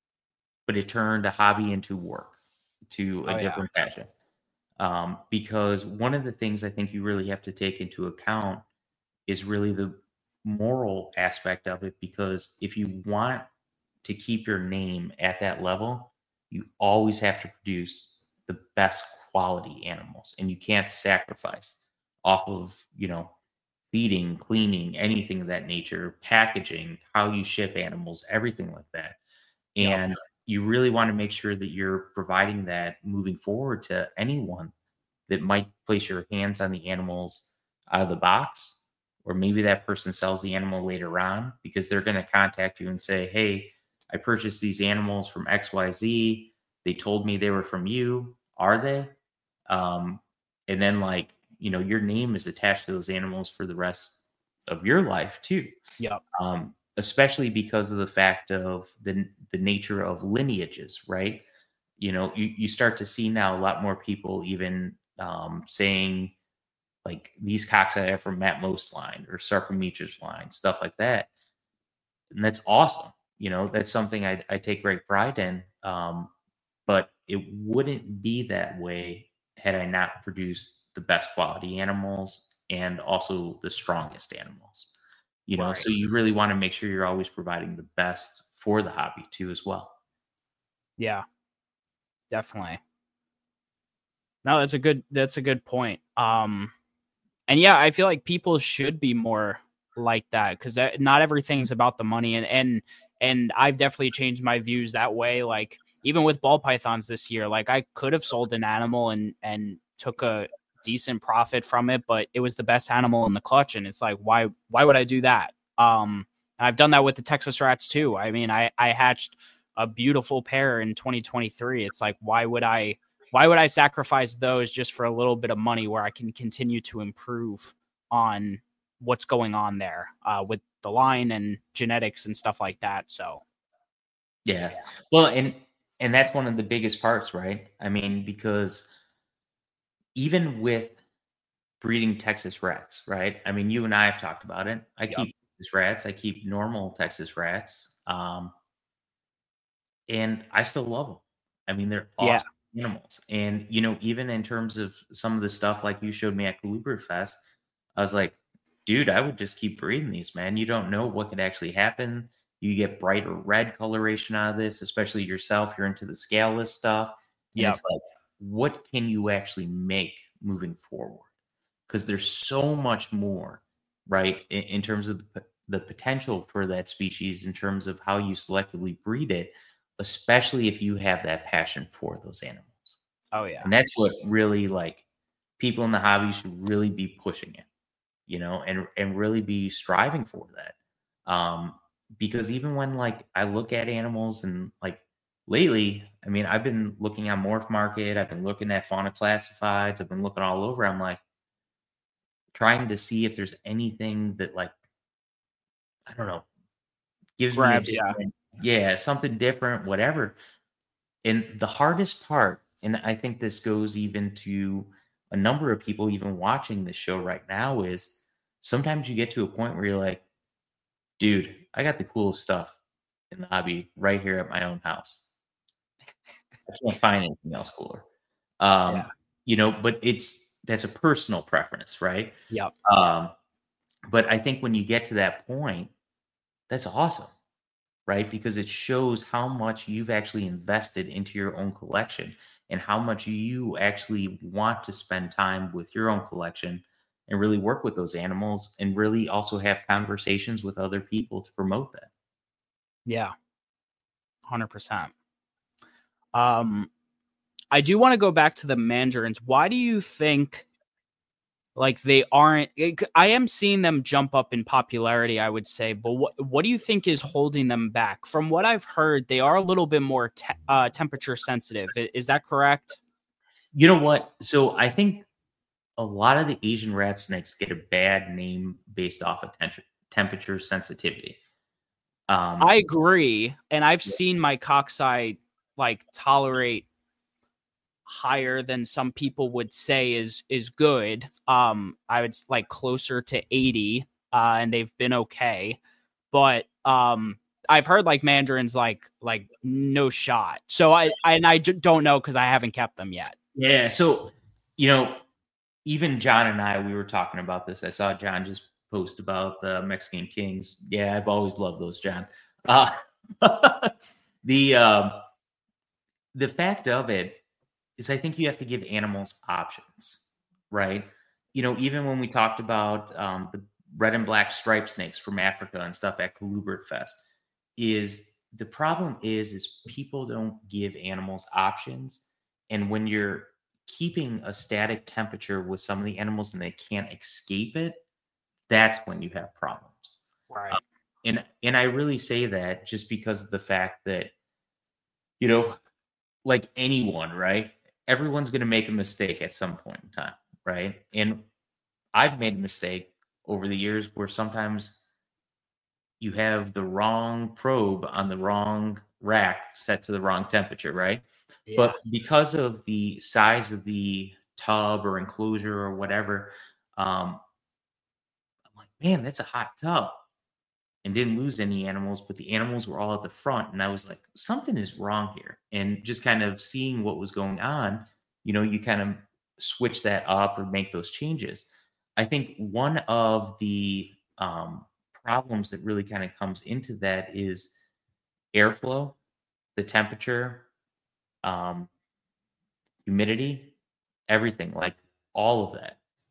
S2: but it turned a hobby into work, to a
S1: Oh yeah.
S2: different passion. Um, because one of the things I think you really have to take into account is really the moral aspect of it. Because if you want to keep your name at that level, you always have to produce the best quality animals, and you can't sacrifice off of, you know, feeding, cleaning, anything of that nature, packaging, how you ship animals, everything like that.
S1: Yep.
S2: And you really want to make sure that you're providing that moving forward to anyone that might place your hands on the animals out of the box, or maybe that person sells the animal later on because they're going to contact you and say, hey, I purchased these animals from X Y Z. They told me they were from you. Are they? Um, and then, like, you know, your name is attached to those animals for the rest of your life, too.
S1: Yep.
S2: Um, especially because of the fact of the, the nature of lineages, right? You know, you, you start to see now a lot more people even um, saying, like, these cocks I have from Matt Most line or Sarcometrus line, stuff like that. And that's awesome. You know, that's something I, I take great pride in. Um, but it wouldn't be that way had I not produced the best quality animals and also the strongest animals. You know,
S1: Right.
S2: so you really want to make sure you're always providing the best for the hobby too, as well.
S1: Yeah. Definitely. No, that's a good that's a good point. Um and yeah, I feel like people should be more like that, because not everything's about the money, and and and I've definitely changed my views that way. Like even with ball pythons this year, like I could have sold an animal and and took a decent profit from it, but it was the best animal in the clutch, and it's like why why would I do that? Um, I've done that with the Texas rats too. I mean, I I hatched a beautiful pair in twenty twenty-three. It's like why would I why would I sacrifice those just for a little bit of money where I can continue to improve on what's going on there uh, with the line and genetics and stuff like that. So,
S2: yeah. Well, and and that's one of the biggest parts, right? I mean, because even with breeding Texas rats, right? I mean, you and I have talked about it. I
S1: yep.
S2: keep Texas rats. I keep normal Texas rats, um, and I still love them. I mean, they're awesome yeah. animals. And you know, even in terms of some of the stuff like you showed me at Colubrid Fest, I was like, dude, I would just keep breeding these, man. You don't know what could actually happen. You get brighter red coloration out of this, especially yourself. You're into the scaleless stuff. And yep. it's like, what can you actually make moving forward? Because there's so much more, right, in, in terms of the, the potential for that species, in terms of how you selectively breed it, especially if you have that passion for those animals.
S1: Oh, yeah.
S2: And that's what really, like, people in the hobby should really be pushing it, you know, and, and really be striving for that. Um, because even when, like, I look at animals and, like, lately, I mean, I've been looking on Morph Market, I've been looking at Fauna Classifieds, I've been looking all over. I'm like, trying to see if there's anything that, like, I don't know, gives
S1: Grabs,
S2: me a different, yeah. yeah, something different, whatever. And the hardest part, and I think this goes even to a number of people even watching this show right now, is sometimes you get to a point where you're like, dude, I got the coolest stuff in the hobby right here at my own house. I can't find anything else cooler. Um, yeah. You know, but it's, that's a personal preference, right?
S1: Yep.
S2: Um, but I think when you get to that point, that's awesome, right? Because it shows how much you've actually invested into your own collection and how much you actually want to spend time with your own collection and really work with those animals and really also have conversations with other people to promote that.
S1: Yeah, one hundred percent. Um, I do want to go back to the mandarins. Why do you think like they aren't? I am seeing them jump up in popularity, I would say, but what what do you think is holding them back? From what I've heard, they are a little bit more te- uh, temperature sensitive. Is that correct?
S2: You know what? So I think a lot of the Asian rat snakes get a bad name based off of tem- temperature sensitivity.
S1: Um, I agree, and I've yeah. seen my cockeye like tolerate higher than some people would say is is good. Um, I would like closer to eighty, uh, and they've been okay. But um, I've heard like mandarins like like no shot. So I, I and I don't know because I haven't kept them yet.
S2: Yeah. So you know, even John and I, we were talking about this. I saw John just post about the Mexican Kings. Yeah, I've always loved those, John. Uh, the um, the fact of it is I think you have to give animals options, right? You know, even when we talked about um, the red and black striped snakes from Africa and stuff at Colubrid Fest, is the problem is, is people don't give animals options. And when you're keeping a static temperature with some of the animals and they can't escape it, that's when you have problems.
S1: Right.
S2: Um, and, and I really say that just because of the fact that, you know, like anyone, right? Everyone's going to make a mistake at some point in time, right? And I've made a mistake over the years where sometimes you have the wrong probe on the wrong rack set to the wrong temperature, right? Yeah. But because of the size of the tub or enclosure or whatever, um, I'm like, man, that's a hot tub. And didn't lose any animals, but the animals were all at the front. And I was like, something is wrong here. And just kind of seeing what was going on, you know, you kind of switch that up or make those changes. I think one of the um, problems that really kind of comes into that is airflow, the temperature, um, humidity, everything, like all of that.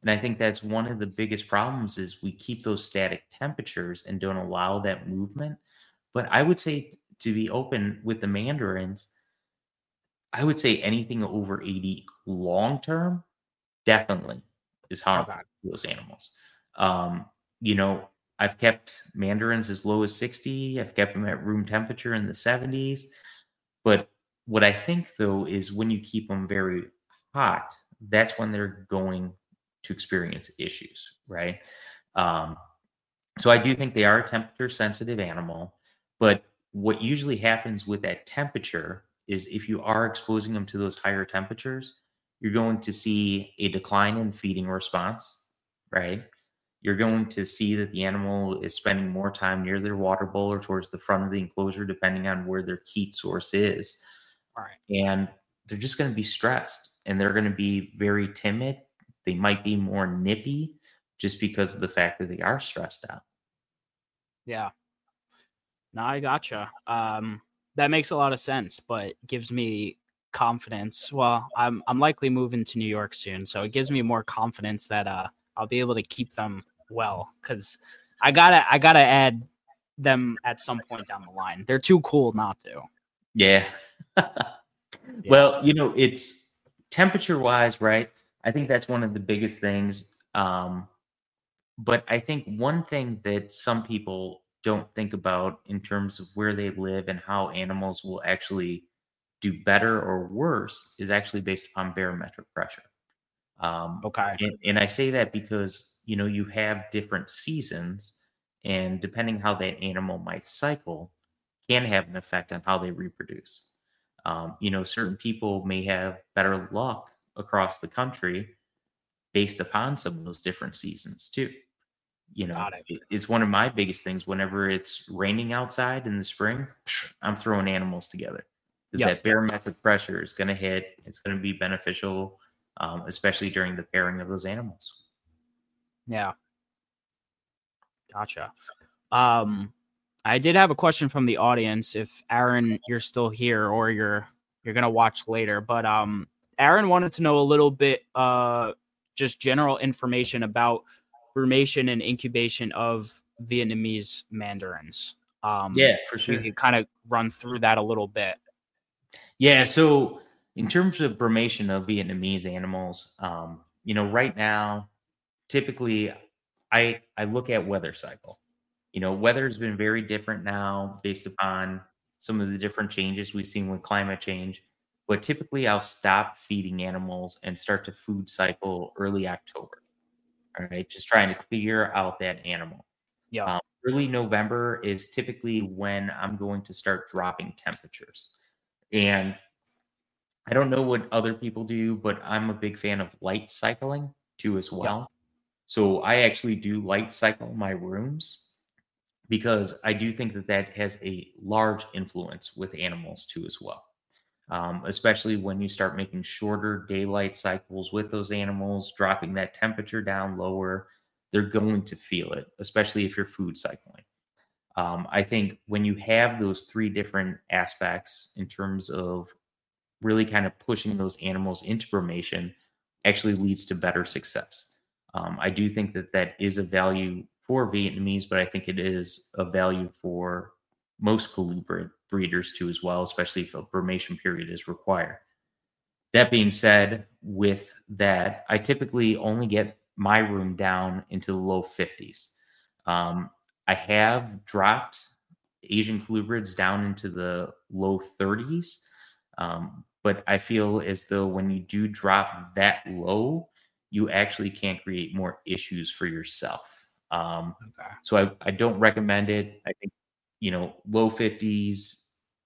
S2: And I think that's one of the biggest problems is we keep those static temperatures and don't allow that movement. But I would say, to be open with the mandarins, I would say anything over eighty long term definitely is
S1: Okay.
S2: harmful to those animals. Um, you know, I've kept mandarins as low as sixty. I've kept them at room temperature in the seventies. But what I think though is when you keep them very hot, that's when they're going to experience issues, right? Um, so I do think they are a temperature sensitive animal, but what usually happens with that temperature is if you are exposing them to those higher temperatures, you're going to see a decline in feeding response, right? You're going to see that the animal is spending more time near their water bowl or towards the front of the enclosure, depending on where their heat source is.
S1: All right.
S2: And they're just going to be stressed and they're going to be very timid. They might be more nippy just because of the fact that they are stressed out.
S1: Yeah. No, I gotcha. Um, that makes a lot of sense, but gives me confidence. Well, I'm I'm likely moving to New York soon, so it gives me more confidence that uh I'll be able to keep them well because I gotta I gotta add them at some point down the line. They're too cool not to.
S2: Yeah.
S1: Yeah.
S2: Well, you know, it's temperature wise, right? I think that's one of the biggest things. Um, but I think one thing that some people don't think about in terms of where they live and how animals will actually do better or worse is actually based upon barometric pressure. Um,
S1: Okay.
S2: and, and I say that because, you know, you have different seasons, and depending how that animal might cycle can have an effect on how they reproduce. Um, you know, certain people may have better luck across the country based upon some of those different seasons too. You know,
S1: Got it.
S2: it- it's one of my biggest things whenever it's raining outside in the spring, I'm throwing animals together because
S1: Yep.
S2: that barometric pressure is going to hit. It's going to be beneficial, um, especially during the pairing of those animals.
S1: Yeah. Gotcha. Um, I did have a question from the audience. If Aaron, you're still here, or you're you're gonna watch later, but um, Aaron wanted to know a little bit, uh, just general information about brumation and incubation of Vietnamese mandarins. Um,
S2: Yeah, for
S1: we
S2: sure.
S1: could kind of run through that a little bit.
S2: Yeah, so in terms of brumation of Vietnamese animals, um, you know, right now, typically, I I look at weather cycle. You know, weather's been very different now based upon some of the different changes we've seen with climate change. But typically, I'll stop feeding animals and start to food cycle early October. All right, just trying to clear out that animal.
S1: Yeah.
S2: Um, early November is typically when I'm going to start dropping temperatures. And I don't know what other people do, but I'm a big fan of light cycling too as
S1: Yep.
S2: well. So I actually do light cycle my rooms because I do think that that has a large influence with animals too as well. Um, especially when you start making shorter daylight cycles with those animals, dropping that temperature down lower, they're going to feel it, especially if you're food cycling. Um, I think when you have those three different aspects in terms of really kind of pushing those animals into brumation actually leads to better success. Um, I do think that that is a value for Vietnamese, but I think it is a value for most colubrid breeders too as well, especially if a brumation period is required. That being said, with that, I typically only get my room down into the low fifties. Um, I have dropped Asian colubrids down into the low thirties. Um, but I feel as though when you do drop that low, you actually can create more issues for yourself. Um,
S1: Okay.
S2: so I, I don't recommend it. I think, you know, low fifties,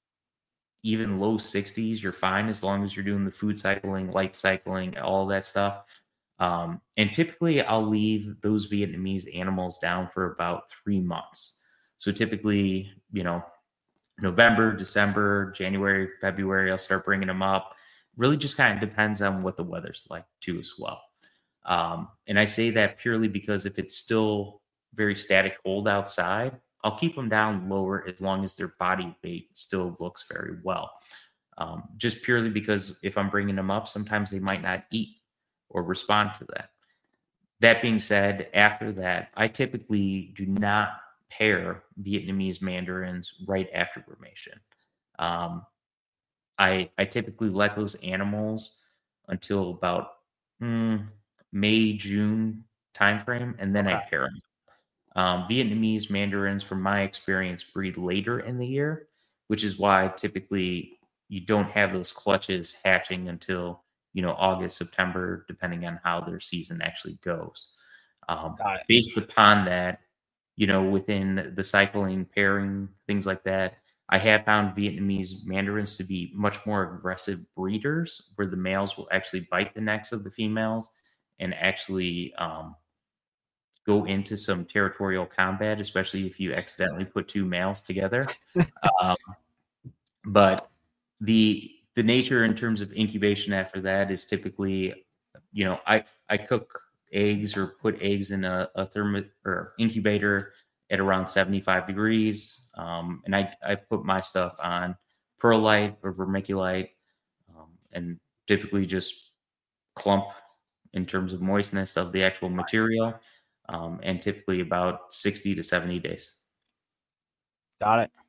S2: even low sixties, you're fine as long as you're doing the food cycling, light cycling, all that stuff. Um, and typically, I'll leave those Vietnamese animals down for about three months. So typically, you know, November, December, January, February, I'll start bringing them up. Really just kind of depends on what the weather's like too as well. Um, and I say that purely because if it's still very static cold outside, I'll keep them down lower as long as their body weight still looks very well. Um, just purely because if I'm bringing them up, sometimes they might not eat or respond to that. that being said, after that, I typically do not pair Vietnamese mandarins right after brumation. Um, I I typically let those animals until about mm, May, June timeframe, and then I
S1: Okay.
S2: pair them. Um, Vietnamese mandarins, from my experience, breed later in the year, which is why typically you don't have those clutches hatching until, you know, August, September, depending on how their season actually goes. Um,
S1: Got it.
S2: based upon that, you know, within the cycling, pairing, things like that, I have found Vietnamese mandarins to be much more aggressive breeders, where the males will actually bite the necks of the females and actually um, go into some territorial combat, especially if you accidentally put two males together. Um, but the the nature in terms of incubation after that is typically, you know, I I cook eggs or put eggs in a, a thermo or incubator at around seventy-five degrees, um, and I I put my stuff on perlite or vermiculite, um, and typically just clump in terms of moistness of the actual material, um, and typically about sixty to seventy days.
S1: Got it.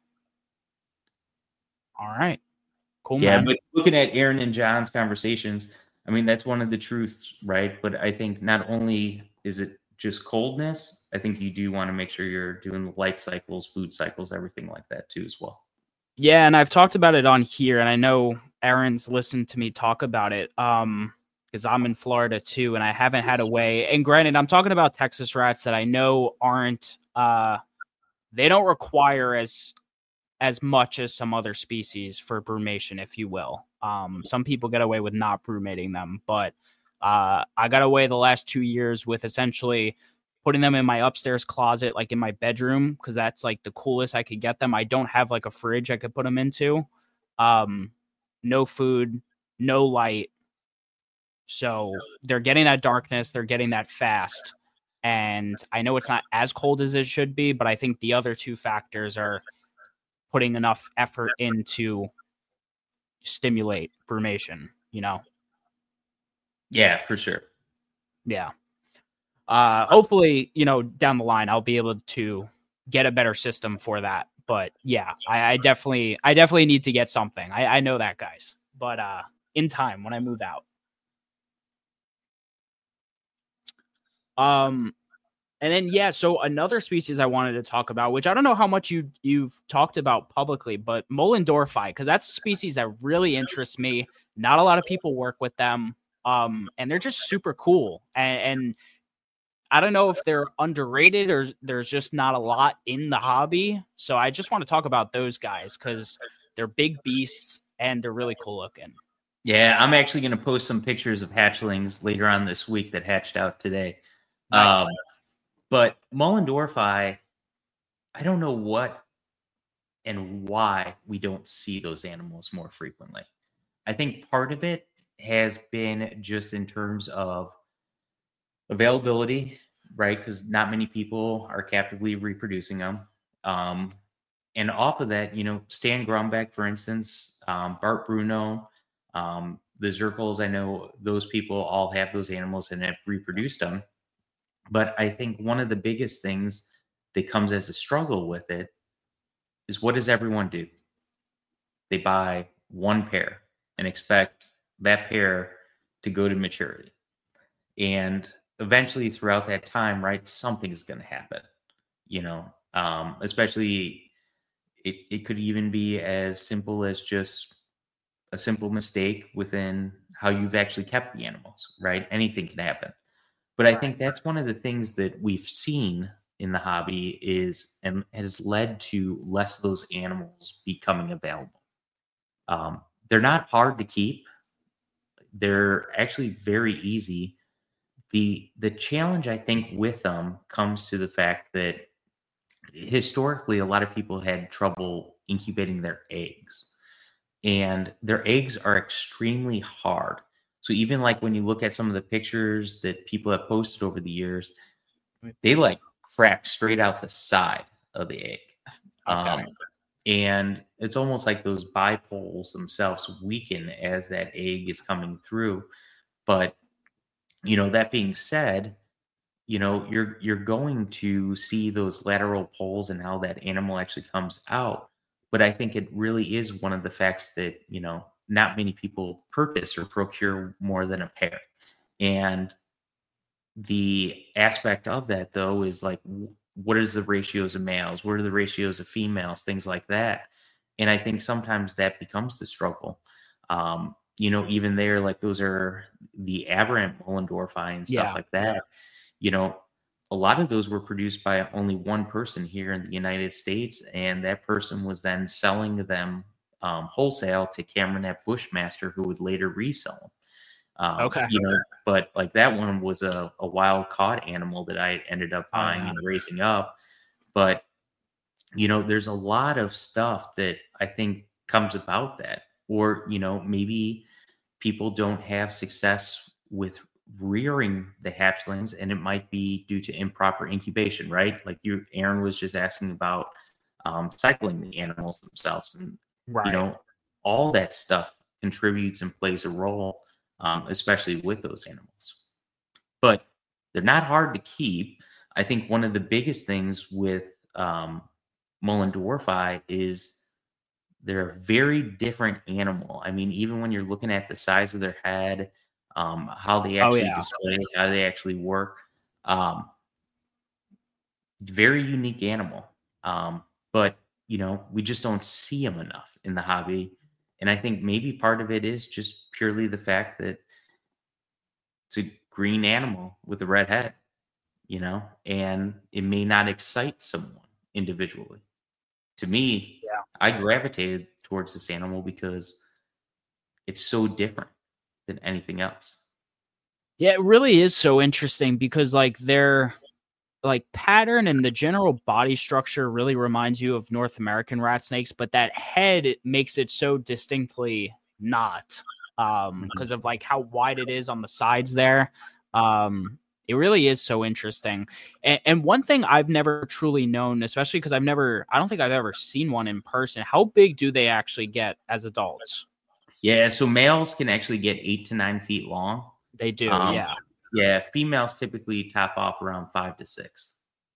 S1: All right. Cool,
S2: Yeah,
S1: man.
S2: but looking at Aaron and John's conversations, I mean, that's one of the truths, right? But I think not only is it just coldness, I think you do want to make sure you're doing the light cycles, food cycles, everything like that too, as well.
S1: Yeah, and I've talked about it on here, and I know Aaron's listened to me talk about it. Um, because I'm in Florida too, and I haven't had a way. And granted, I'm talking about Texas rats that I know aren't uh they don't require as as much as some other species for brumation, if you will. Um, some people get away with not brumating them, but uh, I got away the last two years with essentially putting them in my upstairs closet, like in my bedroom, because that's like the coolest I could get them. I don't have like a fridge I could put them into. Um, no food, no light. So they're getting that darkness, they're getting that fast. And I know it's not as cold as it should be, but I think the other two factors are putting enough effort into stimulate brumation, you know?
S2: Yeah, for sure.
S1: Yeah. Uh, hopefully, you know, down the line, I'll be able to get a better system for that. But yeah, I, I definitely, I definitely need to get something. I, I know that, guys, but uh, in time when I move out. Um, and then yeah, so another species I wanted to talk about, which I don't know how much you you've talked about publicly, but Moellendorffi, because that's a species that really interests me. Not a lot of people work with them, um, and they're just super cool. And, and I don't know if they're underrated or there's just not a lot in the hobby. So I just want to talk about those guys because they're big beasts and they're really cool looking.
S2: Yeah, I'm actually going to post some pictures of hatchlings later on this week that hatched out today.
S1: Nice.
S2: Um, but Moellendorffi, I don't know what and why we don't see those animals more frequently. I think part of it has been just in terms of availability, right? Because not many people are captively reproducing them. Um, and off of that, you know, Stan Grumbeck, for instance, um, Bart Bruno, um, the Zirkles, I know those people all have those animals and have reproduced them. But I think one of the biggest things that comes as a struggle with it is, what does everyone do? They buy one pair and expect that pair to go to maturity. And eventually throughout that time, right, something is going to happen, you know, um, especially it, it could even be as simple as just a simple mistake within how you've actually kept the animals, right? Anything can happen. But I think that's one of the things that we've seen in the hobby is, and has led to less of those animals becoming available. Um, they're not hard to keep. They're actually very easy. The the challenge, I think, with them comes to the fact that historically a lot of people had trouble incubating their eggs. And their eggs are extremely hard. So even like when you look at some of the pictures that people have posted over the years, they like crack straight out the side of the egg.
S1: Okay.
S2: Um, and it's almost like those bipoles themselves weaken as that egg is coming through. But, you know, that being said, you know, you're you're going to see those lateral poles and how that animal actually comes out. But I think it really is one of the facts that, you know, not many people purchase or procure more than a pair. And the aspect of that though is like w- what is the ratios of males? What are the ratios of females? Things like that. And I think sometimes that becomes the struggle. Um, you know, even there, like those are the aberrant Mollendorffi and stuff
S1: Yeah.
S2: like that. You know, a lot of those were produced by only one person here in the United States, and that person was then selling them um, wholesale to Cameron Bushmaster, who would later resell them. Um,
S1: Okay.
S2: you know, but like that one was a, a wild caught animal that I ended up
S1: Oh,
S2: buying
S1: yeah.
S2: and raising up. But, you know, there's a lot of stuff that I think comes about that. Or, you know, maybe people don't have success with rearing the hatchlings, and it might be due to improper incubation, right? Like you, Aaron was just asking about um, cycling the animals themselves. And, you
S1: Right.
S2: know, all that stuff contributes and plays a role, um, especially with those animals. But they're not hard to keep. I think one of the biggest things with um, Mollendorffi is they're a very different animal. I mean, even when you're looking at the size of their head, um, how they
S1: Oh,
S2: actually
S1: yeah.
S2: display, how they actually work, um, very unique animal. Um, but you know, we just don't see them enough in the hobby. And I think maybe part of it is just purely the fact that it's a green animal with a red head, you know, and it may not excite someone individually. To me,
S1: Yeah.
S2: I gravitated towards this animal because it's so different than anything else.
S1: Yeah, it really is so interesting because like their like pattern and the general body structure really reminds you of North American rat snakes, but that head it makes it so distinctly not um
S2: Mhm.
S1: because of like how wide it is on the sides there. Um it really is so interesting. And, and one thing I've never truly known, especially because I've never I don't think I've ever seen one in person. How big do they actually get as adults?
S2: Yeah, so males can actually get eight to nine feet long.
S1: They do,
S2: Um,
S1: yeah.
S2: yeah, females typically top off around five to six.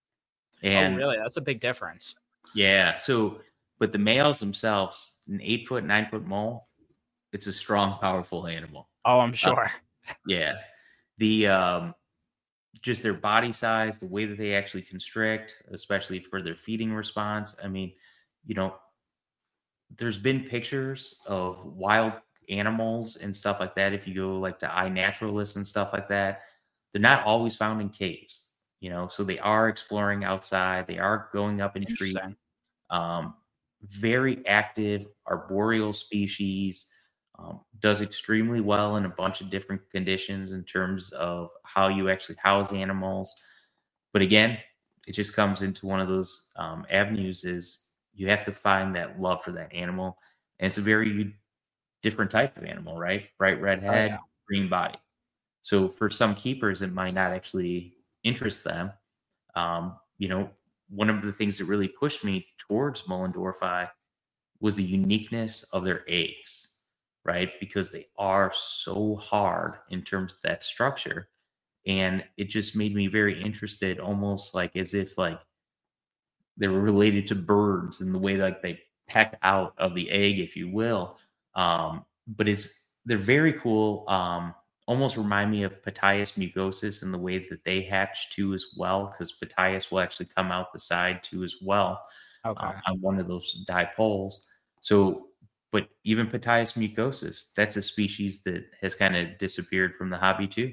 S1: Oh,
S2: And
S1: really? That's a big difference.
S2: yeah, so but the males themselves, an eight foot, nine foot mole, it's a strong, powerful animal.
S1: Oh, I'm
S2: Uh,
S1: sure.
S2: yeah, the um, just their body size, the way that they actually constrict, especially for their feeding response. I mean, you know, there's been pictures of wild animals and stuff like that. If you go like to iNaturalist and stuff like that, they're not always found in caves, you know, so they are exploring outside, they are going up in trees.
S1: Interesting.
S2: Um, very active arboreal species, um, does extremely well in a bunch of different conditions in terms of how you actually house animals. But again, it just comes into one of those um, avenues is you have to find that love for that animal. And it's a very different type of animal, right? Bright red
S1: Oh, yeah.
S2: head, green body. So for some keepers, it might not actually interest them. Um, you know, one of the things that really pushed me towards Mollendorffi was the uniqueness of their eggs, right? Because they are so hard in terms of that structure. And it just made me very interested, almost like as if like they were related to birds in the way like they peck out of the egg, if you will. Um, but it's they're very cool. Um, almost remind me of Pataeus mucosus in the way that they hatch too as well, because Pataeus will actually come out the side too as well
S1: Okay.
S2: um, on one of those dipoles. So, but even Pataeus mucosus, that's a species that has kind of disappeared from the hobby too.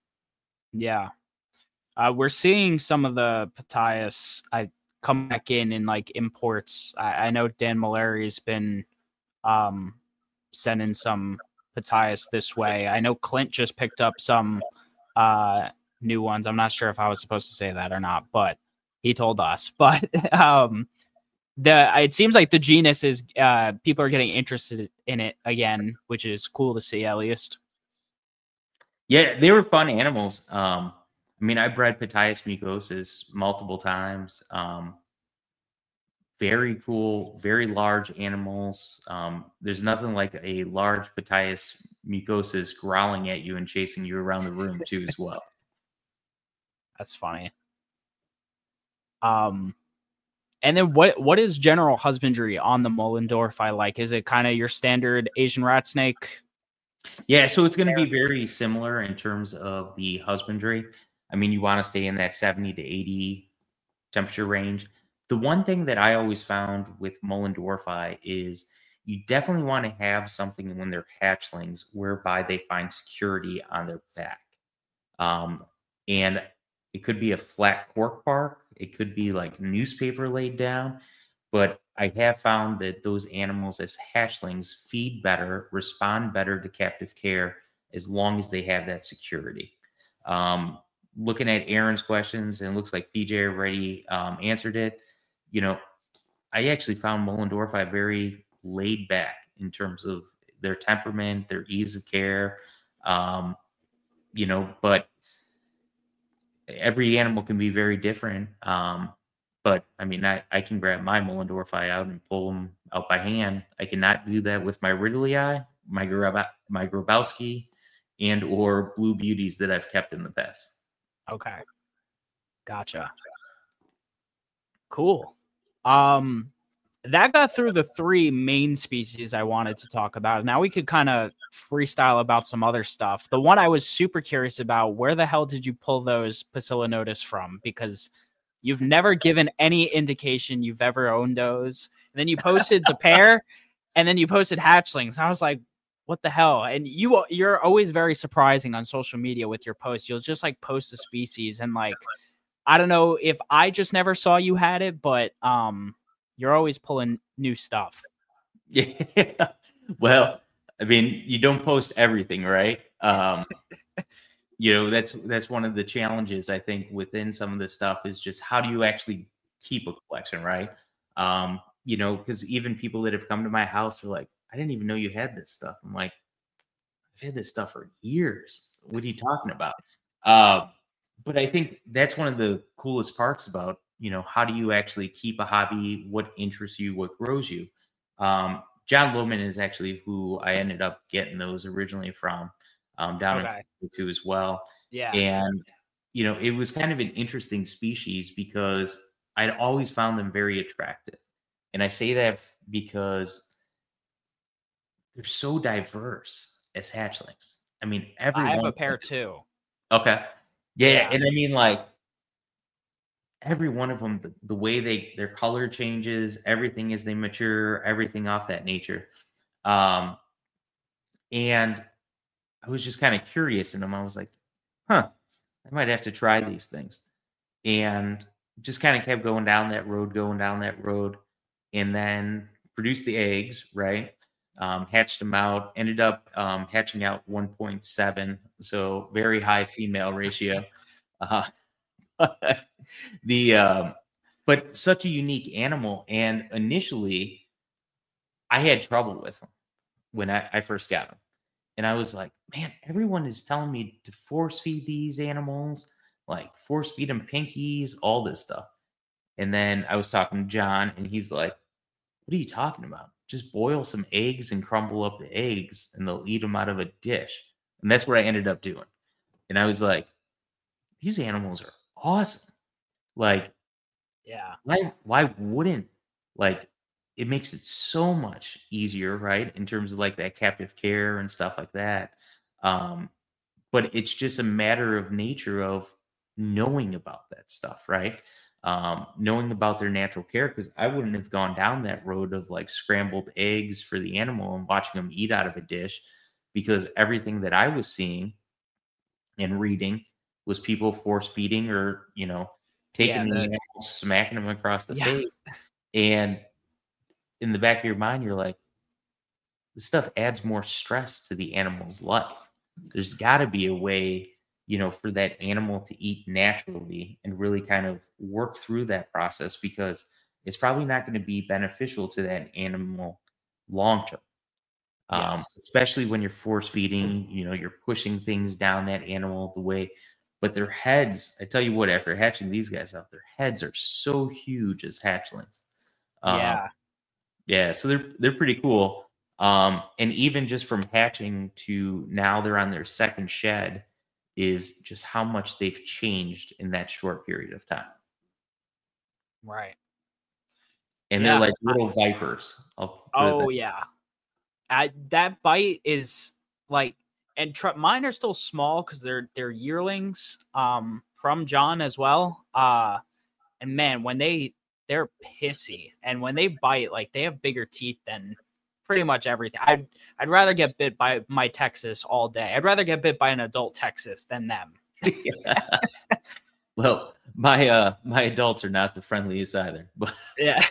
S1: Yeah. Uh, we're seeing some of the Pataeus I come back in in like imports. I, I know Dan Malari's been um, sending some Pataeus this way. I know Clint just picked up some uh, new ones. I'm not sure if I was supposed to say that or not, but he told us. But um, the it seems like the genus is uh, people are getting interested in it again, which is cool to see at least.
S2: Yeah, they were fun animals. Um, I mean, I bred Pataeus mucosus multiple times. Um, very cool, very large animals. Um, there's nothing like a large Pataeus mucosus growling at you and chasing you around the room too, as well.
S1: That's funny. Um, and then what what is general husbandry on the Moellendorphi like? Is it kind of your standard Asian rat snake?
S2: Yeah, so it's going to be very similar in terms of the husbandry. I mean, you want to stay in that seventy to eighty temperature range. The one thing that I always found with Moellendorphi is you definitely want to have something when they're hatchlings whereby they find security on their back. Um, and it could be a flat cork bark, it could be like newspaper laid down, but I have found that those animals as hatchlings feed better, respond better to captive care as long as they have that security. Um, looking at Aaron's questions, and it looks like P J already um, answered it. You know, I actually found Moellendorphi very laid back in terms of their temperament, their ease of care. Um, you know, but every animal can be very different. Um, but I mean, I, I can grab my Moellendorphi out and pull them out by hand. I cannot do that with my Ridley, my Grab- my Grabowski, and or Blue Beauties that I've kept in the past.
S1: Okay, gotcha. Cool. Um, that got through the three main species I wanted to talk about. Now we could kind of freestyle about some other stuff. The one I was super curious about, where the hell did you pull those Poecilinotus from? Because you've never given any indication you've ever owned those. And then you posted the pair, and then you posted hatchlings. I was like, what the hell? And you, you're always very surprising on social media with your posts. You'll just like post a species and like, I don't know if I just never saw you had it, but um, you're always pulling new stuff.
S2: Yeah. Well, I mean, you don't post everything, right? Um, you know, that's that's one of the challenges I think within some of this stuff is just how do you actually keep a collection, right? Um, you know, because even people that have come to my house are like, I didn't even know you had this stuff. I'm like, I've had this stuff for years. What are you talking about? Uh, but I think that's one of the coolest parts about, you know, how do you actually keep a hobby? What interests you? What grows you? Um, John Lohman is actually who I ended up getting those originally from, um, down okay. in Florida too as well.
S1: Yeah.
S2: And, you know, it was kind of an interesting species because I'd always found them very attractive. And I say that because they're so diverse as hatchlings. I mean, every
S1: I have
S2: one
S1: a pair too.
S2: Okay. Yeah, yeah, and I mean, like, every one of them, the, the way they their color changes, everything as they mature, everything off that nature. Um, and I was just kind of curious in them. I was like, huh, I might have to try these things. And just kind of kept going down that road, going down that road, and then produced the eggs, right? Um, hatched them out, ended up um, hatching out one point seven, so very high female ratio. Uh, the um, but such a unique animal, and initially I had trouble with them when I, I first got them, and I was like, man, everyone is telling me to force feed these animals, like force feed them pinkies, all this stuff. And then I was talking to John, and he's like, what are you talking about? Just boil some eggs and crumble up the eggs, and they'll eat them out of a dish. And that's what I ended up doing. And I was like, these animals are awesome. Like,
S1: yeah,
S2: why why wouldn't, like, it makes it so much easier, right? In terms of like that captive care and stuff like that. Um, but it's just a matter of nature of knowing about that stuff, right? Um, knowing about their natural care, because I wouldn't have gone down that road of like scrambled eggs for the animal and watching them eat out of a dish, because everything that I was seeing and reading was people force feeding or, you know, taking yeah, the, the animal, smacking them across the yeah. face. And in the back of your mind, you're like, this stuff adds more stress to the animal's life. There's got to be a way, you know, for that animal to eat naturally and really kind of work through that process, because it's probably not going to be beneficial to that animal long term. Um, yes. Especially when you're force feeding, you know, you're pushing things down that animal the way, but their heads, I tell you what, after hatching these guys out, their heads are so huge as hatchlings.
S1: Yeah.
S2: Um, yeah. So they're, they're pretty cool. Um, and even just from hatching to now they're on their second shed, is just how much they've changed in that short period of time.
S1: Right.
S2: And
S1: Yeah.
S2: they're like little vipers. I'll
S1: oh yeah. I, that bite is like, and tr- mine are still small because they're they're yearlings um from John as well. Uh, and man, when they they're pissy, and when they bite, like they have bigger teeth than pretty much everything. I'd I'd rather get bit by my Texas all day. I'd rather get bit by an adult Texas than them.
S2: Yeah. Well, my uh my adults are not the friendliest either, but
S1: yeah.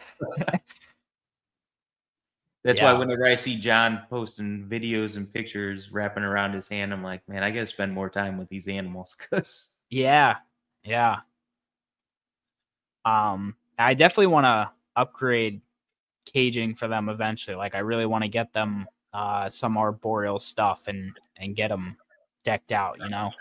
S2: That's
S1: yeah.
S2: why whenever I see John posting videos and pictures wrapping around his hand, I'm like, man, I got to spend more time with these animals. Cause
S1: yeah, yeah. Um, I definitely want to upgrade caging for them eventually. Like, I really want to get them uh some arboreal stuff and and get them decked out. You know.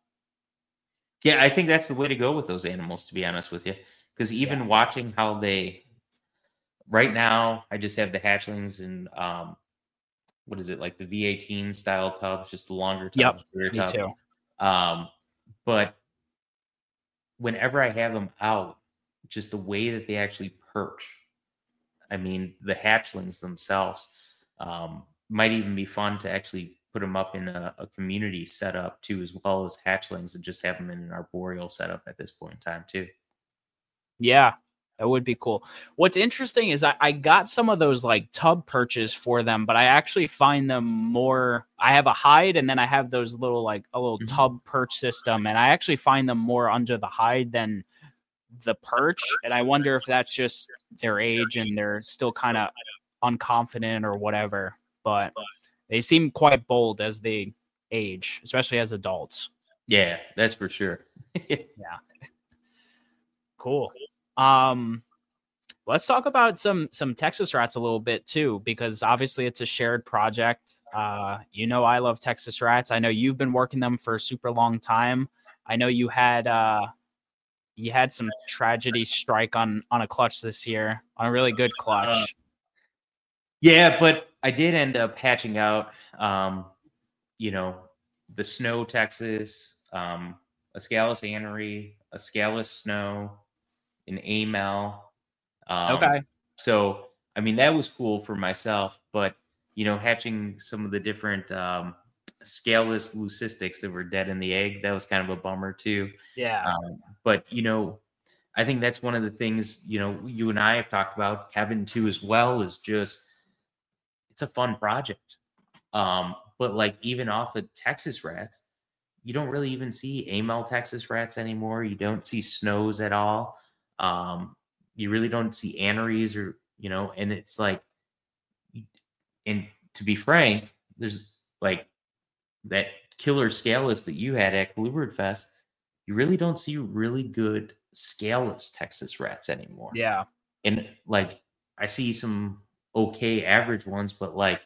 S2: Yeah, I think that's the way to go with those animals, to be honest with you. Because even
S1: Yeah.
S2: watching how they, right now, I just have the hatchlings and um, what is it, like the V eighteen style tubs, just the longer tubs,
S1: Yep,
S2: bigger
S1: me
S2: tub.
S1: too.
S2: Um, but whenever I have them out, just the way that they actually perch, I mean, the hatchlings themselves um, might even be fun to actually put them up in a, a community setup too, as well as hatchlings, and just have them in an arboreal setup at this point in time too.
S1: Yeah, that would be cool. What's interesting is I, I got some of those like tub perches for them, but I actually find them more. I have a hide, and then I have those little like a little
S2: Mhm.
S1: tub perch system, and I actually find them more under the hide than the perch. And I wonder if that's just their age and they're still kind of unconfident or whatever. But they seem quite bold as they age, especially as adults.
S2: Yeah, that's for sure.
S1: Yeah. Cool. Um, let's talk about some some Texas rats a little bit too, because obviously it's a shared project. Uh, you know, I love Texas rats. I know you've been working them for a super long time. I know you had uh, you had some tragedy strike on on a clutch this year, on a really good clutch.
S2: Uh, yeah, but I did end up hatching out, um, you know, the snow Texas, um, a scaleless anery, a scaleless snow, an amel. Um,
S1: Okay.
S2: So, I mean, that was cool for myself, but, you know, hatching some of the different um, scaleless leucistics that were dead in the egg, that was kind of a bummer too.
S1: Yeah.
S2: Um, but, you know, I think that's one of the things, you know, you and I have talked about, Kevin too, as well, is just, it's a fun project. Um, but like even off of Texas rats, you don't really even see amel Texas rats anymore. You don't see snows at all. Um, you really don't see aneries or, you know, and it's like, and to be frank, there's like that killer scaleless that you had at Colubrid Fest. You really don't see really good scaleless Texas rats anymore.
S1: Yeah.
S2: And like, I see some okay average ones, but like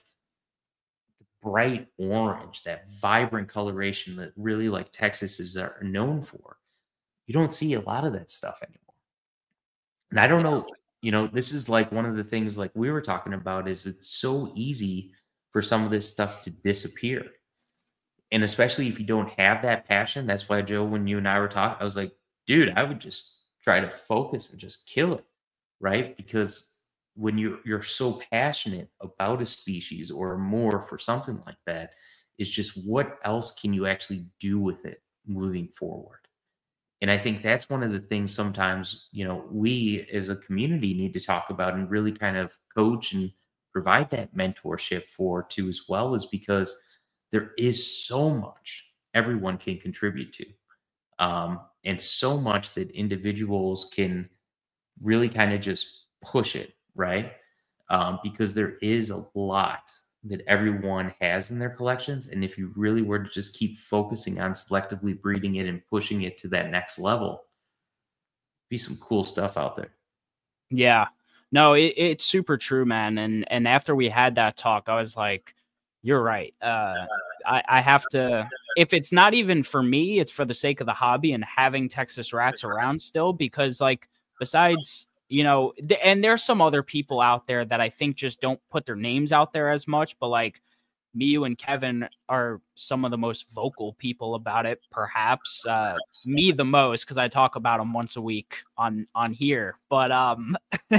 S2: bright orange, that vibrant coloration that really like Texas is are known for. You don't see a lot of that stuff anymore. And I don't know, you know, this is like one of the things like we were talking about is it's so easy for some of this stuff to disappear. And especially if you don't have that passion, that's why Joe, when you and I were talking, I was like, dude, I would just try to focus and just kill it. Right. Because when you're you're so passionate about a species or more for something like that, it's just what else can you actually do with it moving forward? And I think that's one of the things sometimes, you know, we as a community need to talk about and really kind of coach and provide that mentorship for too, as well, is because there is so much everyone can contribute to. Um, and so much that individuals can really kind of just push it, right? Um, because there is a lot that everyone has in their collections. And if you really were to just keep focusing on selectively breeding it and pushing it to that next level, be some cool stuff out there.
S1: Yeah. No, it, it's super true, man. And and after we had that talk, I was like, you're right. Uh I, I have to, if it's not even for me, it's for the sake of the hobby and having Texas rats around still, because like besides, you know, th- and there's some other people out there that I think just don't put their names out there as much, but like me, you, and Kevin are some of the most vocal people about it, perhaps. Uh, me the most, because I talk about them once a week on on here. But um,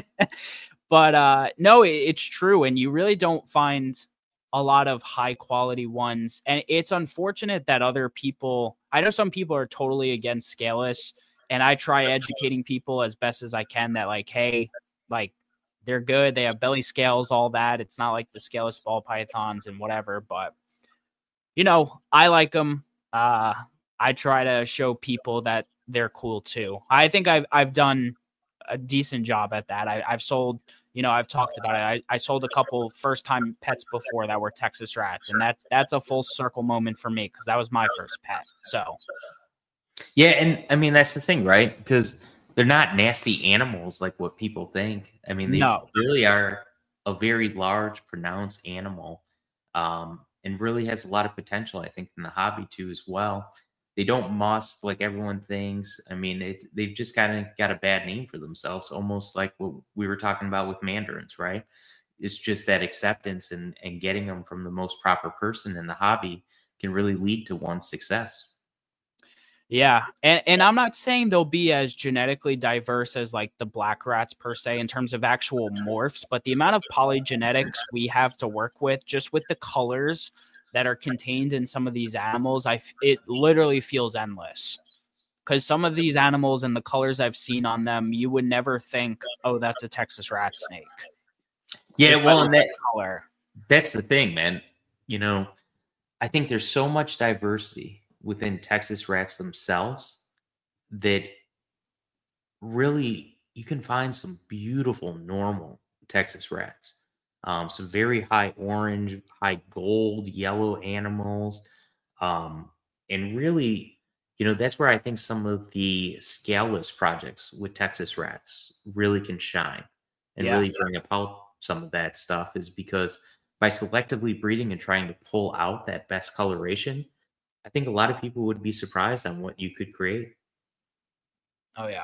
S1: but uh, no, it, it's true, and you really don't find a lot of high quality ones. And it's unfortunate that other people, I know some people are totally against scaleless, and I try educating people as best as I can that, like, hey, like, they're good. They have belly scales, all that. It's not like the scaleless ball pythons and whatever, but you know, I like them. Uh, I try to show people that they're cool too. I think I've I've done a decent job at that. I, I've sold, you know, I've talked about it. I, I sold a couple first time pets before that were Texas rats, and that that's a full circle moment for me because that was my first pet. So
S2: yeah, and I mean that's the thing, right? Because they're not nasty animals like what people think. I mean, they
S1: no,
S2: really are a very large, pronounced animal, um, and really has a lot of potential, I think, in the hobby too as well. They don't musk like everyone thinks. I mean, it's they've just kind of got a bad name for themselves, almost like what we were talking about with mandarins, right? It's just that acceptance and and getting them from the most proper person in the hobby can really lead to one's success.
S1: yeah, and and I'm not saying they'll be as genetically diverse as like the black rats per se in terms of actual morphs, but the amount of polygenetics we have to work with just with the colors that are contained in some of these animals, I f- it literally feels endless. Because some of these animals and the colors I've seen on them, you would never think, oh, that's a Texas rat snake.
S2: Yeah,
S1: Just by
S2: well, and
S1: looking at
S2: that
S1: the color.
S2: that's the thing, man. You know, I think there's so much diversity within Texas rats themselves that really you can find some beautiful normal Texas rats. Um, some very high orange, high gold, yellow animals. Um, and really, you know, that's where I think some of the scaleless projects with Texas rats really can shine and
S1: Yeah.
S2: really bring about some of that stuff is because by selectively breeding and trying to pull out that best coloration, I think a lot of people would be surprised on what you could create.
S1: Oh, yeah.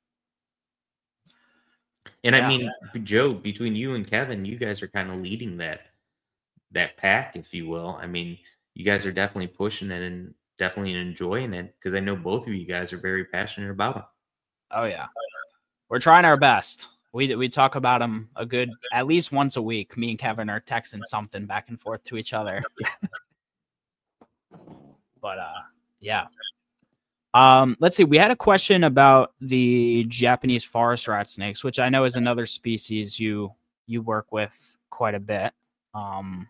S2: And I
S1: Yeah.
S2: mean, Joe, between you and Kevin, you guys are kind of leading that that pack, if you will. I mean, you guys are definitely pushing it and definitely enjoying it because I know both of you guys are very passionate about it.
S1: Oh, yeah. We're trying our best. We we talk about them a good at least once a week. Me and Kevin are texting something back and forth to each other. But uh, yeah. Um, let's see. We had a question about the Japanese forest rat snakes, which I know is another species you you work with quite a bit. Um,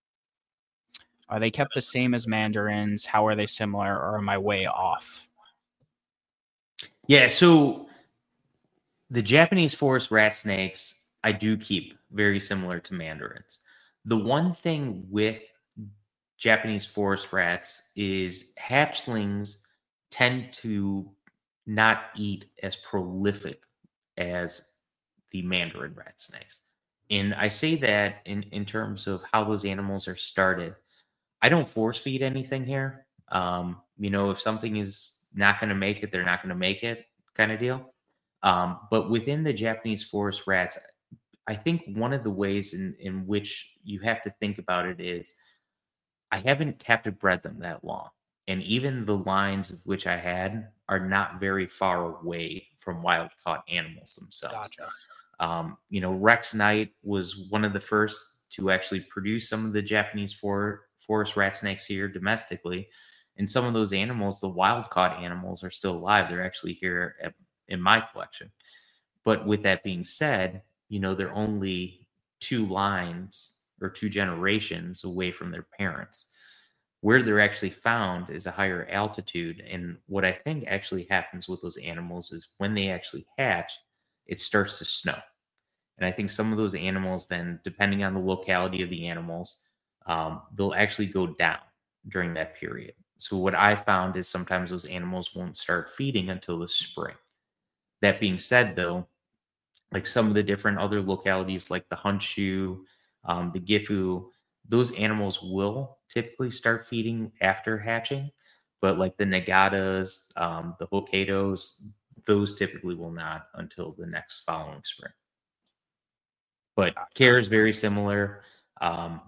S1: are they kept the same as mandarins? How are they similar, or am I way off?
S2: Yeah, so the Japanese forest rat snakes I do keep very similar to mandarins. The one thing with Japanese forest rats is hatchlings tend to not eat as prolific as the mandarin rat snakes. And I say that in, in terms of how those animals are started. I don't force feed anything here. Um, you know, if something is not going to make it, they're not going to make it kind of deal. Um, but within the Japanese forest rats, I think one of the ways in, in which you have to think about it is I haven't captive bred them that long. And even the lines of which I had are not very far away from wild caught animals themselves.
S1: Gotcha.
S2: Um, you know, Rex Knight was one of the first to actually produce some of the Japanese for, forest rat snakes here domestically. And some of those animals, the wild caught animals, are still alive. They're actually here at, in my collection. But with that being said, you know, they're only two lines or two generations away from their parents. Where they're actually found is a higher altitude. And what I think actually happens with those animals is when they actually hatch, it starts to snow. And I think some of those animals, then, depending on the locality of the animals, um, they'll actually go down during that period. So, what I found is sometimes those animals won't start feeding until the spring. That being said, though, like some of the different other localities like the Honshu, um, the Gifu, those animals will typically start feeding after hatching, but like the Nagatas, um, the Hokkaidos, those typically will not until the next following spring. But care is very similar. Um,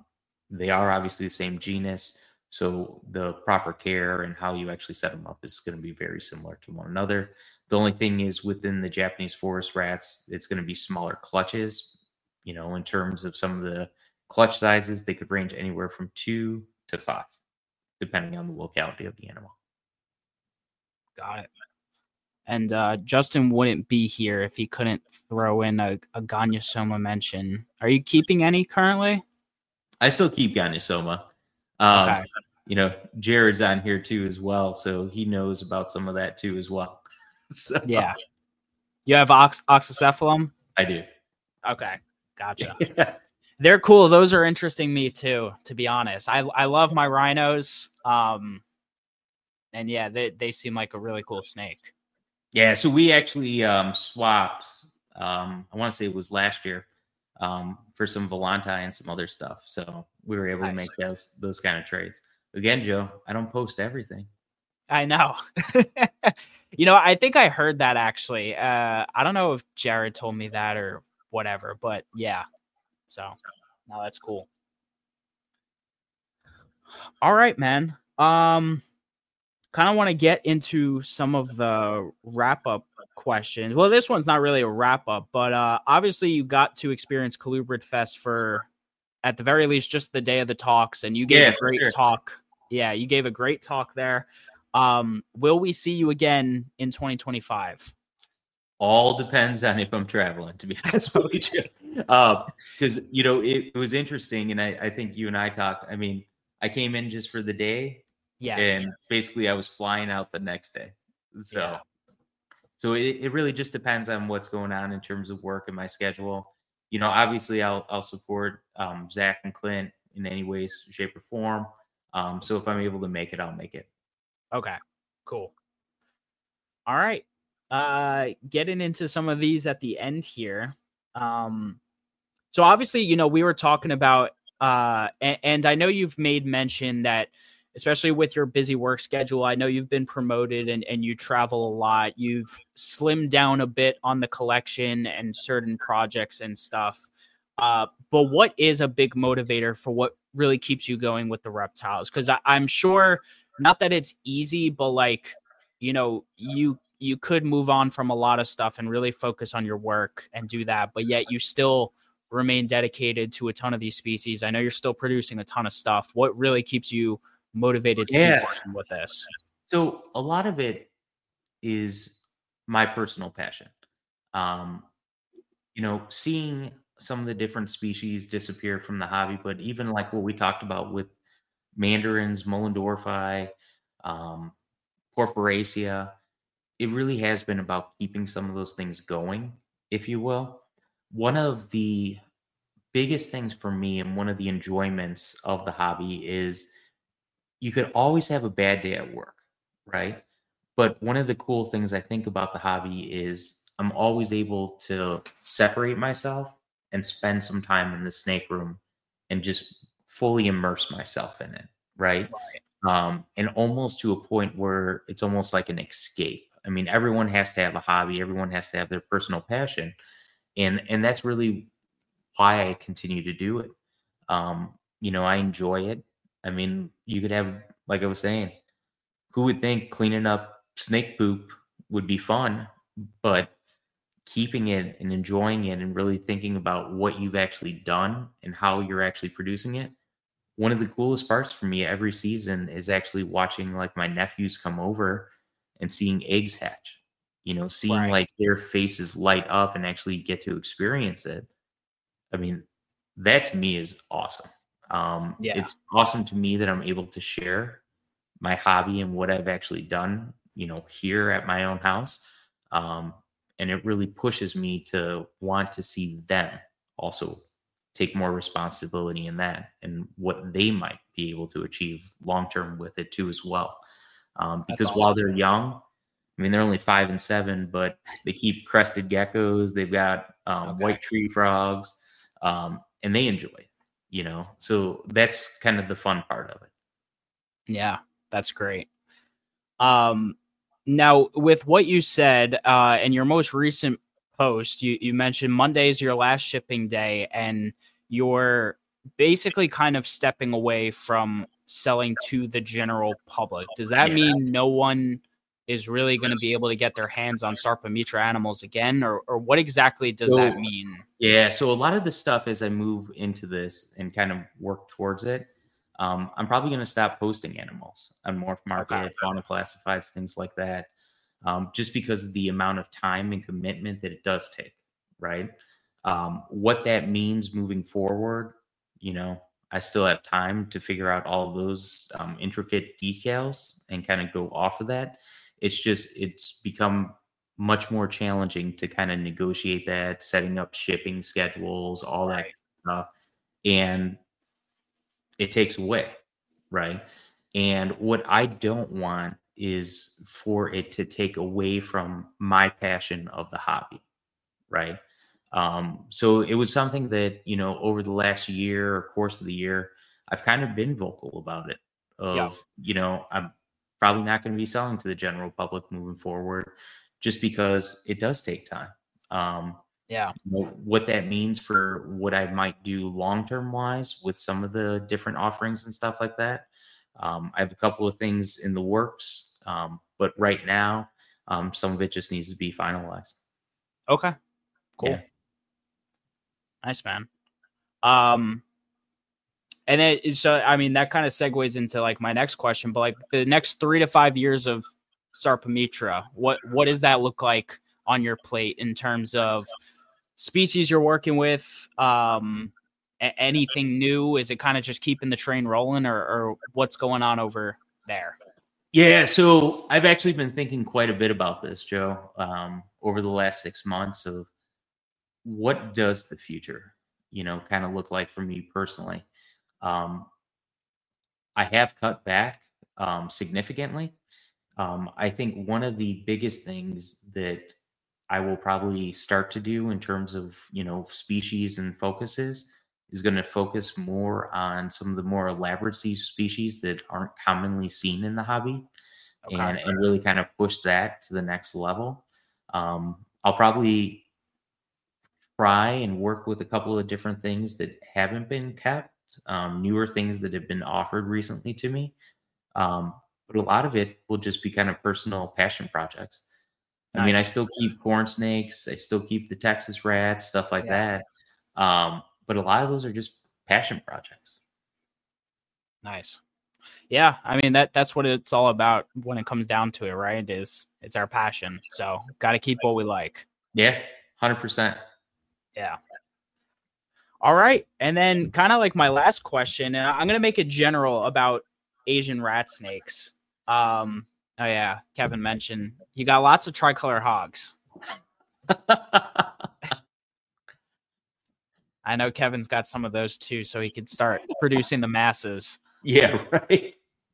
S2: they are obviously the same genus. So the proper care and how you actually set them up is going to be very similar to one another. The only thing is within the Japanese forest rats, it's going to be smaller clutches. You know, in terms of some of the clutch sizes, they could range anywhere from two to five, depending on the locality of the animal.
S1: Got it. And uh, Justin wouldn't be here if he couldn't throw in a, a Gonyosoma mention. Are you keeping any currently?
S2: I still keep Gonyosoma. Um,
S1: Okay.
S2: You know, Jared's on here too as well, so he knows about some of that too as well. So,
S1: yeah. You have ox- oxycephalum?
S2: I do.
S1: Okay. Gotcha.
S2: Yeah.
S1: They're cool. Those are interesting me too, to be honest. I I love my rhinos. Um, and yeah, they, they seem like a really cool snake.
S2: Yeah, so we actually um, swapped, um, I want to say it was last year, um, for some Volante and some other stuff. So we were able nice. to make those those kind of trades. Again, Joe, I don't post everything.
S1: I know. You know, I think I heard that actually. Uh, I don't know if Jared told me that or whatever, but yeah. So, no, that's cool. All right, man. Um, kind of want to get into some of the wrap-up questions. Well, this one's not really a wrap-up, but uh, obviously you got to experience Colubrid Fest for, at the very least, just the day of the talks, and you gave yeah, a great sure. talk. Yeah, you gave a great talk there. Um, will we see you again in twenty twenty-five?
S2: All depends on if I'm traveling, to be honest with you. Because, uh, you know, it, it was interesting, and I, I think you and I talked. I mean, I came in just for the day.
S1: Yes.
S2: And basically I was flying out the next day. So,
S1: yeah.
S2: so it, it really just depends on what's going on in terms of work and my schedule. You know, obviously I'll, I'll support um, Zach and Clint in any way, shape or form. Um, so if I'm able to make it, I'll make it.
S1: Okay, cool. All right. Uh, getting into some of these at the end here. Um, so obviously, you know, we were talking about, uh, and, and I know you've made mention that, especially with your busy work schedule, I know you've been promoted and, and you travel a lot. You've slimmed down a bit on the collection and certain projects and stuff. Uh, but what is a big motivator for what really keeps you going with the reptiles? Because I'm sure, not that it's easy, but like, you know, you you could move on from a lot of stuff and really focus on your work and do that, but yet you still remain dedicated to a ton of these species. I know you're still producing a ton of stuff. What really keeps you motivated to
S2: yeah.
S1: keep working with this?
S2: So a lot of it is my personal passion. Um, you know, seeing some of the different species disappear from the hobby, but even like what we talked about with mandarins, Moellendorffi, um, Porphyracea, it really has been about keeping some of those things going, if you will. One of the biggest things for me and one of the enjoyments of the hobby is you could always have a bad day at work, right? But one of the cool things I think about the hobby is I'm always able to separate myself and spend some time in the snake room and just fully immerse myself in it, right?
S1: right.
S2: Um, and almost to a point where it's almost like an escape. I mean, everyone has to have a hobby. Everyone has to have their personal passion. And, and that's really why I continue to do it. Um, you know, I enjoy it. I mean, you could have, like I was saying, who would think cleaning up snake poop would be fun, but keeping it and enjoying it and really thinking about what you've actually done and how you're actually producing it. One of the coolest parts for me every season is actually watching like my nephews come over and seeing eggs hatch, you know, seeing
S1: Right.
S2: like their faces light up and actually get to experience it. I mean, that to me is awesome. Um,
S1: Yeah.
S2: It's awesome to me that I'm able to share my hobby and what I've actually done, you know, here at my own house. Um, and it really pushes me to want to see them also take more responsibility in that and what they might be able to achieve long-term with it too as well. Um, because
S1: awesome.
S2: While they're young, I mean, they're only five and seven, but they keep crested geckos. They've got um,
S1: Okay.
S2: white tree frogs, um, and they enjoy it, you know? So that's kind of the fun part of it.
S1: Yeah, that's great. Um, now with what you said, uh, in your most recent post, you, you mentioned Monday is your last shipping day and you're basically kind of stepping away from selling to the general public. Does that
S2: Yeah.
S1: mean no one is really going to be able to get their hands on Sarpamitra animals again, or or what exactly does
S2: So-
S1: that mean?
S2: Yeah, so a lot of the stuff as I move into this and kind of work towards it, um, I'm probably going to stop posting animals on Morph Market,
S1: Okay.
S2: Fauna Classifieds, things like that, um, just because of the amount of time and commitment that it does take, right? Um, what that means moving forward, you know, I still have time to figure out all of those um, intricate details and kind of go off of that. It's just, it's become much more challenging to kind of negotiate that, setting up shipping schedules, all that
S1: Right.
S2: stuff. And it takes away, right? And what I don't want is for it to take away from my passion of the hobby, right? Um, so it was something that, you know, over the last year or course of the year, I've kind of been vocal about it of,
S1: Yeah.
S2: you know, I'm probably not going to be selling to the general public moving forward just because it does take time. Um,
S1: Yeah.
S2: you know, what that means for what I might do long-term wise with some of the different offerings and stuff like that. Um, I have a couple of things in the works, um, but right now, um, some of it just needs to be finalized.
S1: Okay. Cool.
S2: Yeah.
S1: Nice, man. Um, and then so I mean that kind of segues into like my next question, but like the next three to five years of Sarpamitra, what what does that look like on your plate in terms of species you're working with? Um, a- anything new? Is it kind of just keeping the train rolling, or, or what's going on over there?
S2: Yeah, so I've actually been thinking quite a bit about this, Joe, um, over the last six months of what does the future, you know, kind of look like for me personally. Um, I have cut back um, significantly. Um, I think one of the biggest things that I will probably start to do in terms of, you know, species and focuses is going to focus more on some of the more elaborate sea species that aren't commonly seen in the hobby.
S1: Okay.
S2: and, and really kind of push that to the next level. Um, I'll probably try and work with a couple of different things that haven't been kept, um, newer things that have been offered recently to me. Um, but a lot of it will just be kind of personal passion projects. I mean, I
S1: Nice.
S2: still keep corn snakes, I still keep the Texas rats, stuff like
S1: Yeah.
S2: that. Um, but a lot of those are just passion projects.
S1: Nice. Yeah, I mean that that's what it's all about when it comes down to it, right? It is it's our passion. So got to keep what we like.
S2: Yeah, one hundred percent.
S1: Yeah. All right. And then kind of like my last question, and I'm going to make it general about Asian rat snakes. Um, oh yeah, Kevin mentioned you got lots of tricolor hogs. I know Kevin's got some of those too, so he could start producing the masses.
S2: Yeah, right.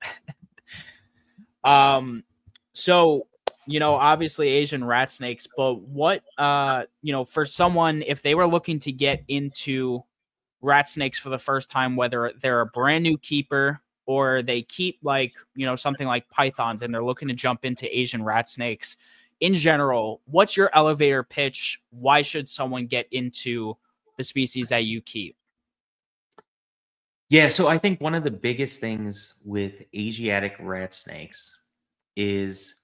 S1: Um, so you know, obviously Asian rat snakes, but what uh, you know, for someone if they were looking to get into rat snakes for the first time, whether they're a brand new keeper or they keep like, you know, something like pythons and they're looking to jump into Asian rat snakes in general, what's your elevator pitch? Why should someone get into the species that you keep?
S2: Yeah, so I think one of the biggest things with Asiatic rat snakes is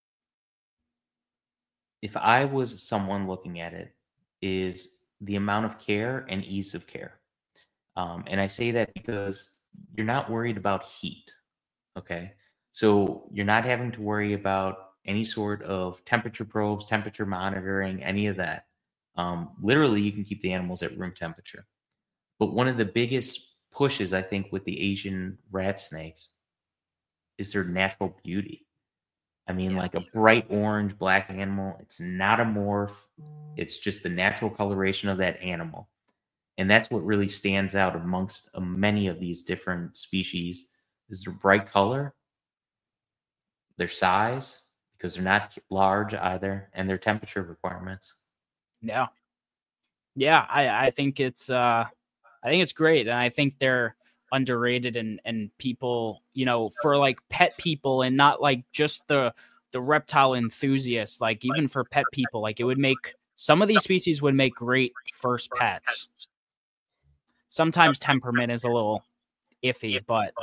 S2: if I was someone looking at it, is the amount of care and ease of care. Um, and I say that because you're not worried about heat. Okay. So you're not having to worry about any sort of temperature probes, temperature monitoring, any of that. Um, literally, you can keep the animals at room temperature. But one of the biggest pushes, I think, with the Asian rat snakes is their natural beauty. I mean,
S1: Yeah.
S2: like a bright orange, black animal, it's not a morph. It's just the natural coloration of that animal. And that's what really stands out amongst uh, many of these different species is their bright color, their size, because they're not large either, and their temperature requirements.
S1: Yeah. Yeah, I, I think it's uh I think it's great. And I think they're underrated and and people, you know, for like pet people and not like just the the reptile enthusiasts, like even for pet people, like it would make some of these species would make great first pets. sometimes temperament is a little iffy, but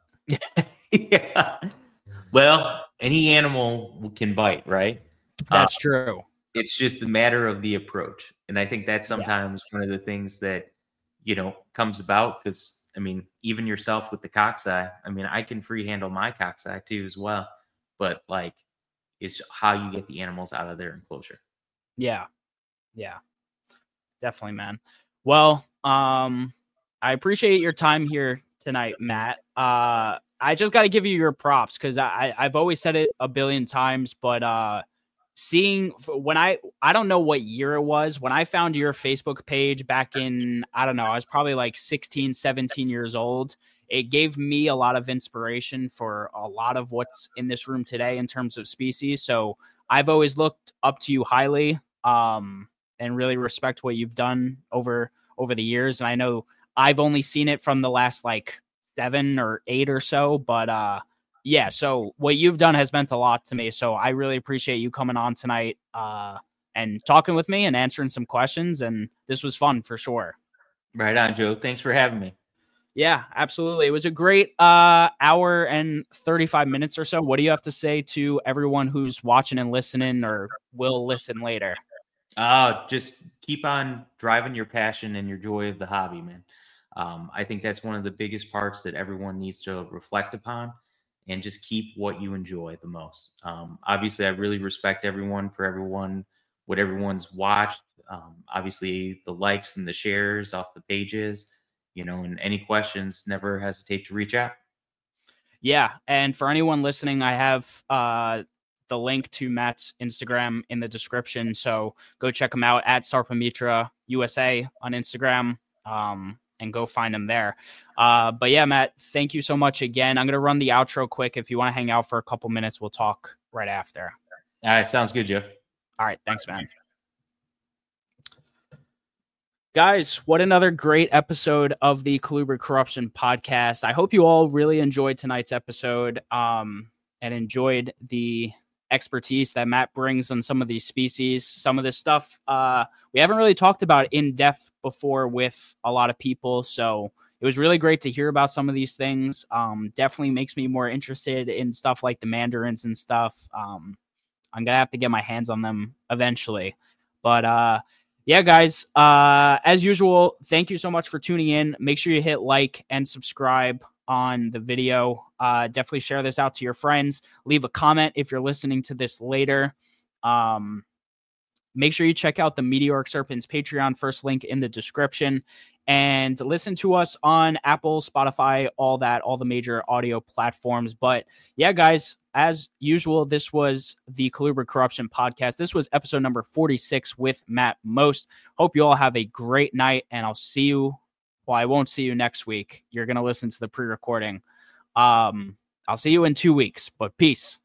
S2: yeah. Well, any animal can bite, right?
S1: That's
S2: uh,
S1: true.
S2: It's just a matter of the approach. And I think that's sometimes yeah. one of the things that, you know, comes about because, I mean, even yourself with the coxswain, I mean, I can free handle my coxswain too as well. But like, it's how you get the animals out of their enclosure.
S1: Yeah. Yeah. Definitely, man. Well, um, I appreciate your time here tonight, Matt. Uh, I just got to give you your props because I, I've always said it a billion times, but uh, seeing when I, I don't know what year it was, when I found your Facebook page back in, I don't know, I was probably like sixteen, seventeen years old. It gave me a lot of inspiration for a lot of what's in this room today in terms of species. So I've always looked up to you highly. Um, and really respect what you've done over over the years. And I know I've only seen it from the last like seven or eight or so, but uh yeah, so what you've done has meant a lot to me. So I really appreciate you coming on tonight uh and talking with me and answering some questions. And this was fun for sure.
S2: Right on, Joe. Thanks for having me.
S1: Yeah, absolutely. It was a great uh hour and thirty-five minutes or so. What do you have to say to everyone who's watching and listening or will listen later?
S2: Uh, just keep on driving your passion and your joy of the hobby, man. Um, I think that's one of the biggest parts that everyone needs to reflect upon and just keep what you enjoy the most. Um, obviously, I really respect everyone for everyone, what everyone's watched. Um, obviously, the likes and the shares off the pages, you know, and any questions, never hesitate to reach out.
S1: Yeah. And for anyone listening, I have uh, the link to Matt's Instagram in the description. So go check him out at Sarpamitra U S A on Instagram um, and go find him there. Uh, but yeah, Matt, thank you so much again. I'm going to run the outro quick. If you want to hang out for a couple minutes, we'll talk right after.
S2: All right. Sounds good, Joe.
S1: All right. Thanks, man. Guys, what another great episode of the Colubrid Corruption podcast. I hope you all really enjoyed tonight's episode um, and enjoyed the expertise that Matt brings on some of these species. Some of this stuff uh, we haven't really talked about in depth before with a lot of people. So it was really great to hear about some of these things. Um, definitely makes me more interested in stuff like the mandarins and stuff. Um, I'm going to have to get my hands on them eventually. But uh, yeah, guys, uh, as usual, thank you so much for tuning in. Make sure you hit like and subscribe on the video. Uh, definitely share this out to your friends. Leave a comment if you're listening to this later. Um, make sure you check out the Meteoric Serpents Patreon, first link in the description. And listen to us on Apple, Spotify, all that, all the major audio platforms. But yeah, guys, as usual, this was the Colubrid Corruption podcast. This was episode number forty-six with Matt Most. Hope you all have a great night, and I'll see you. Well, I won't see you next week. You're going to listen to the pre-recording. Um, I'll see you in two weeks, but peace.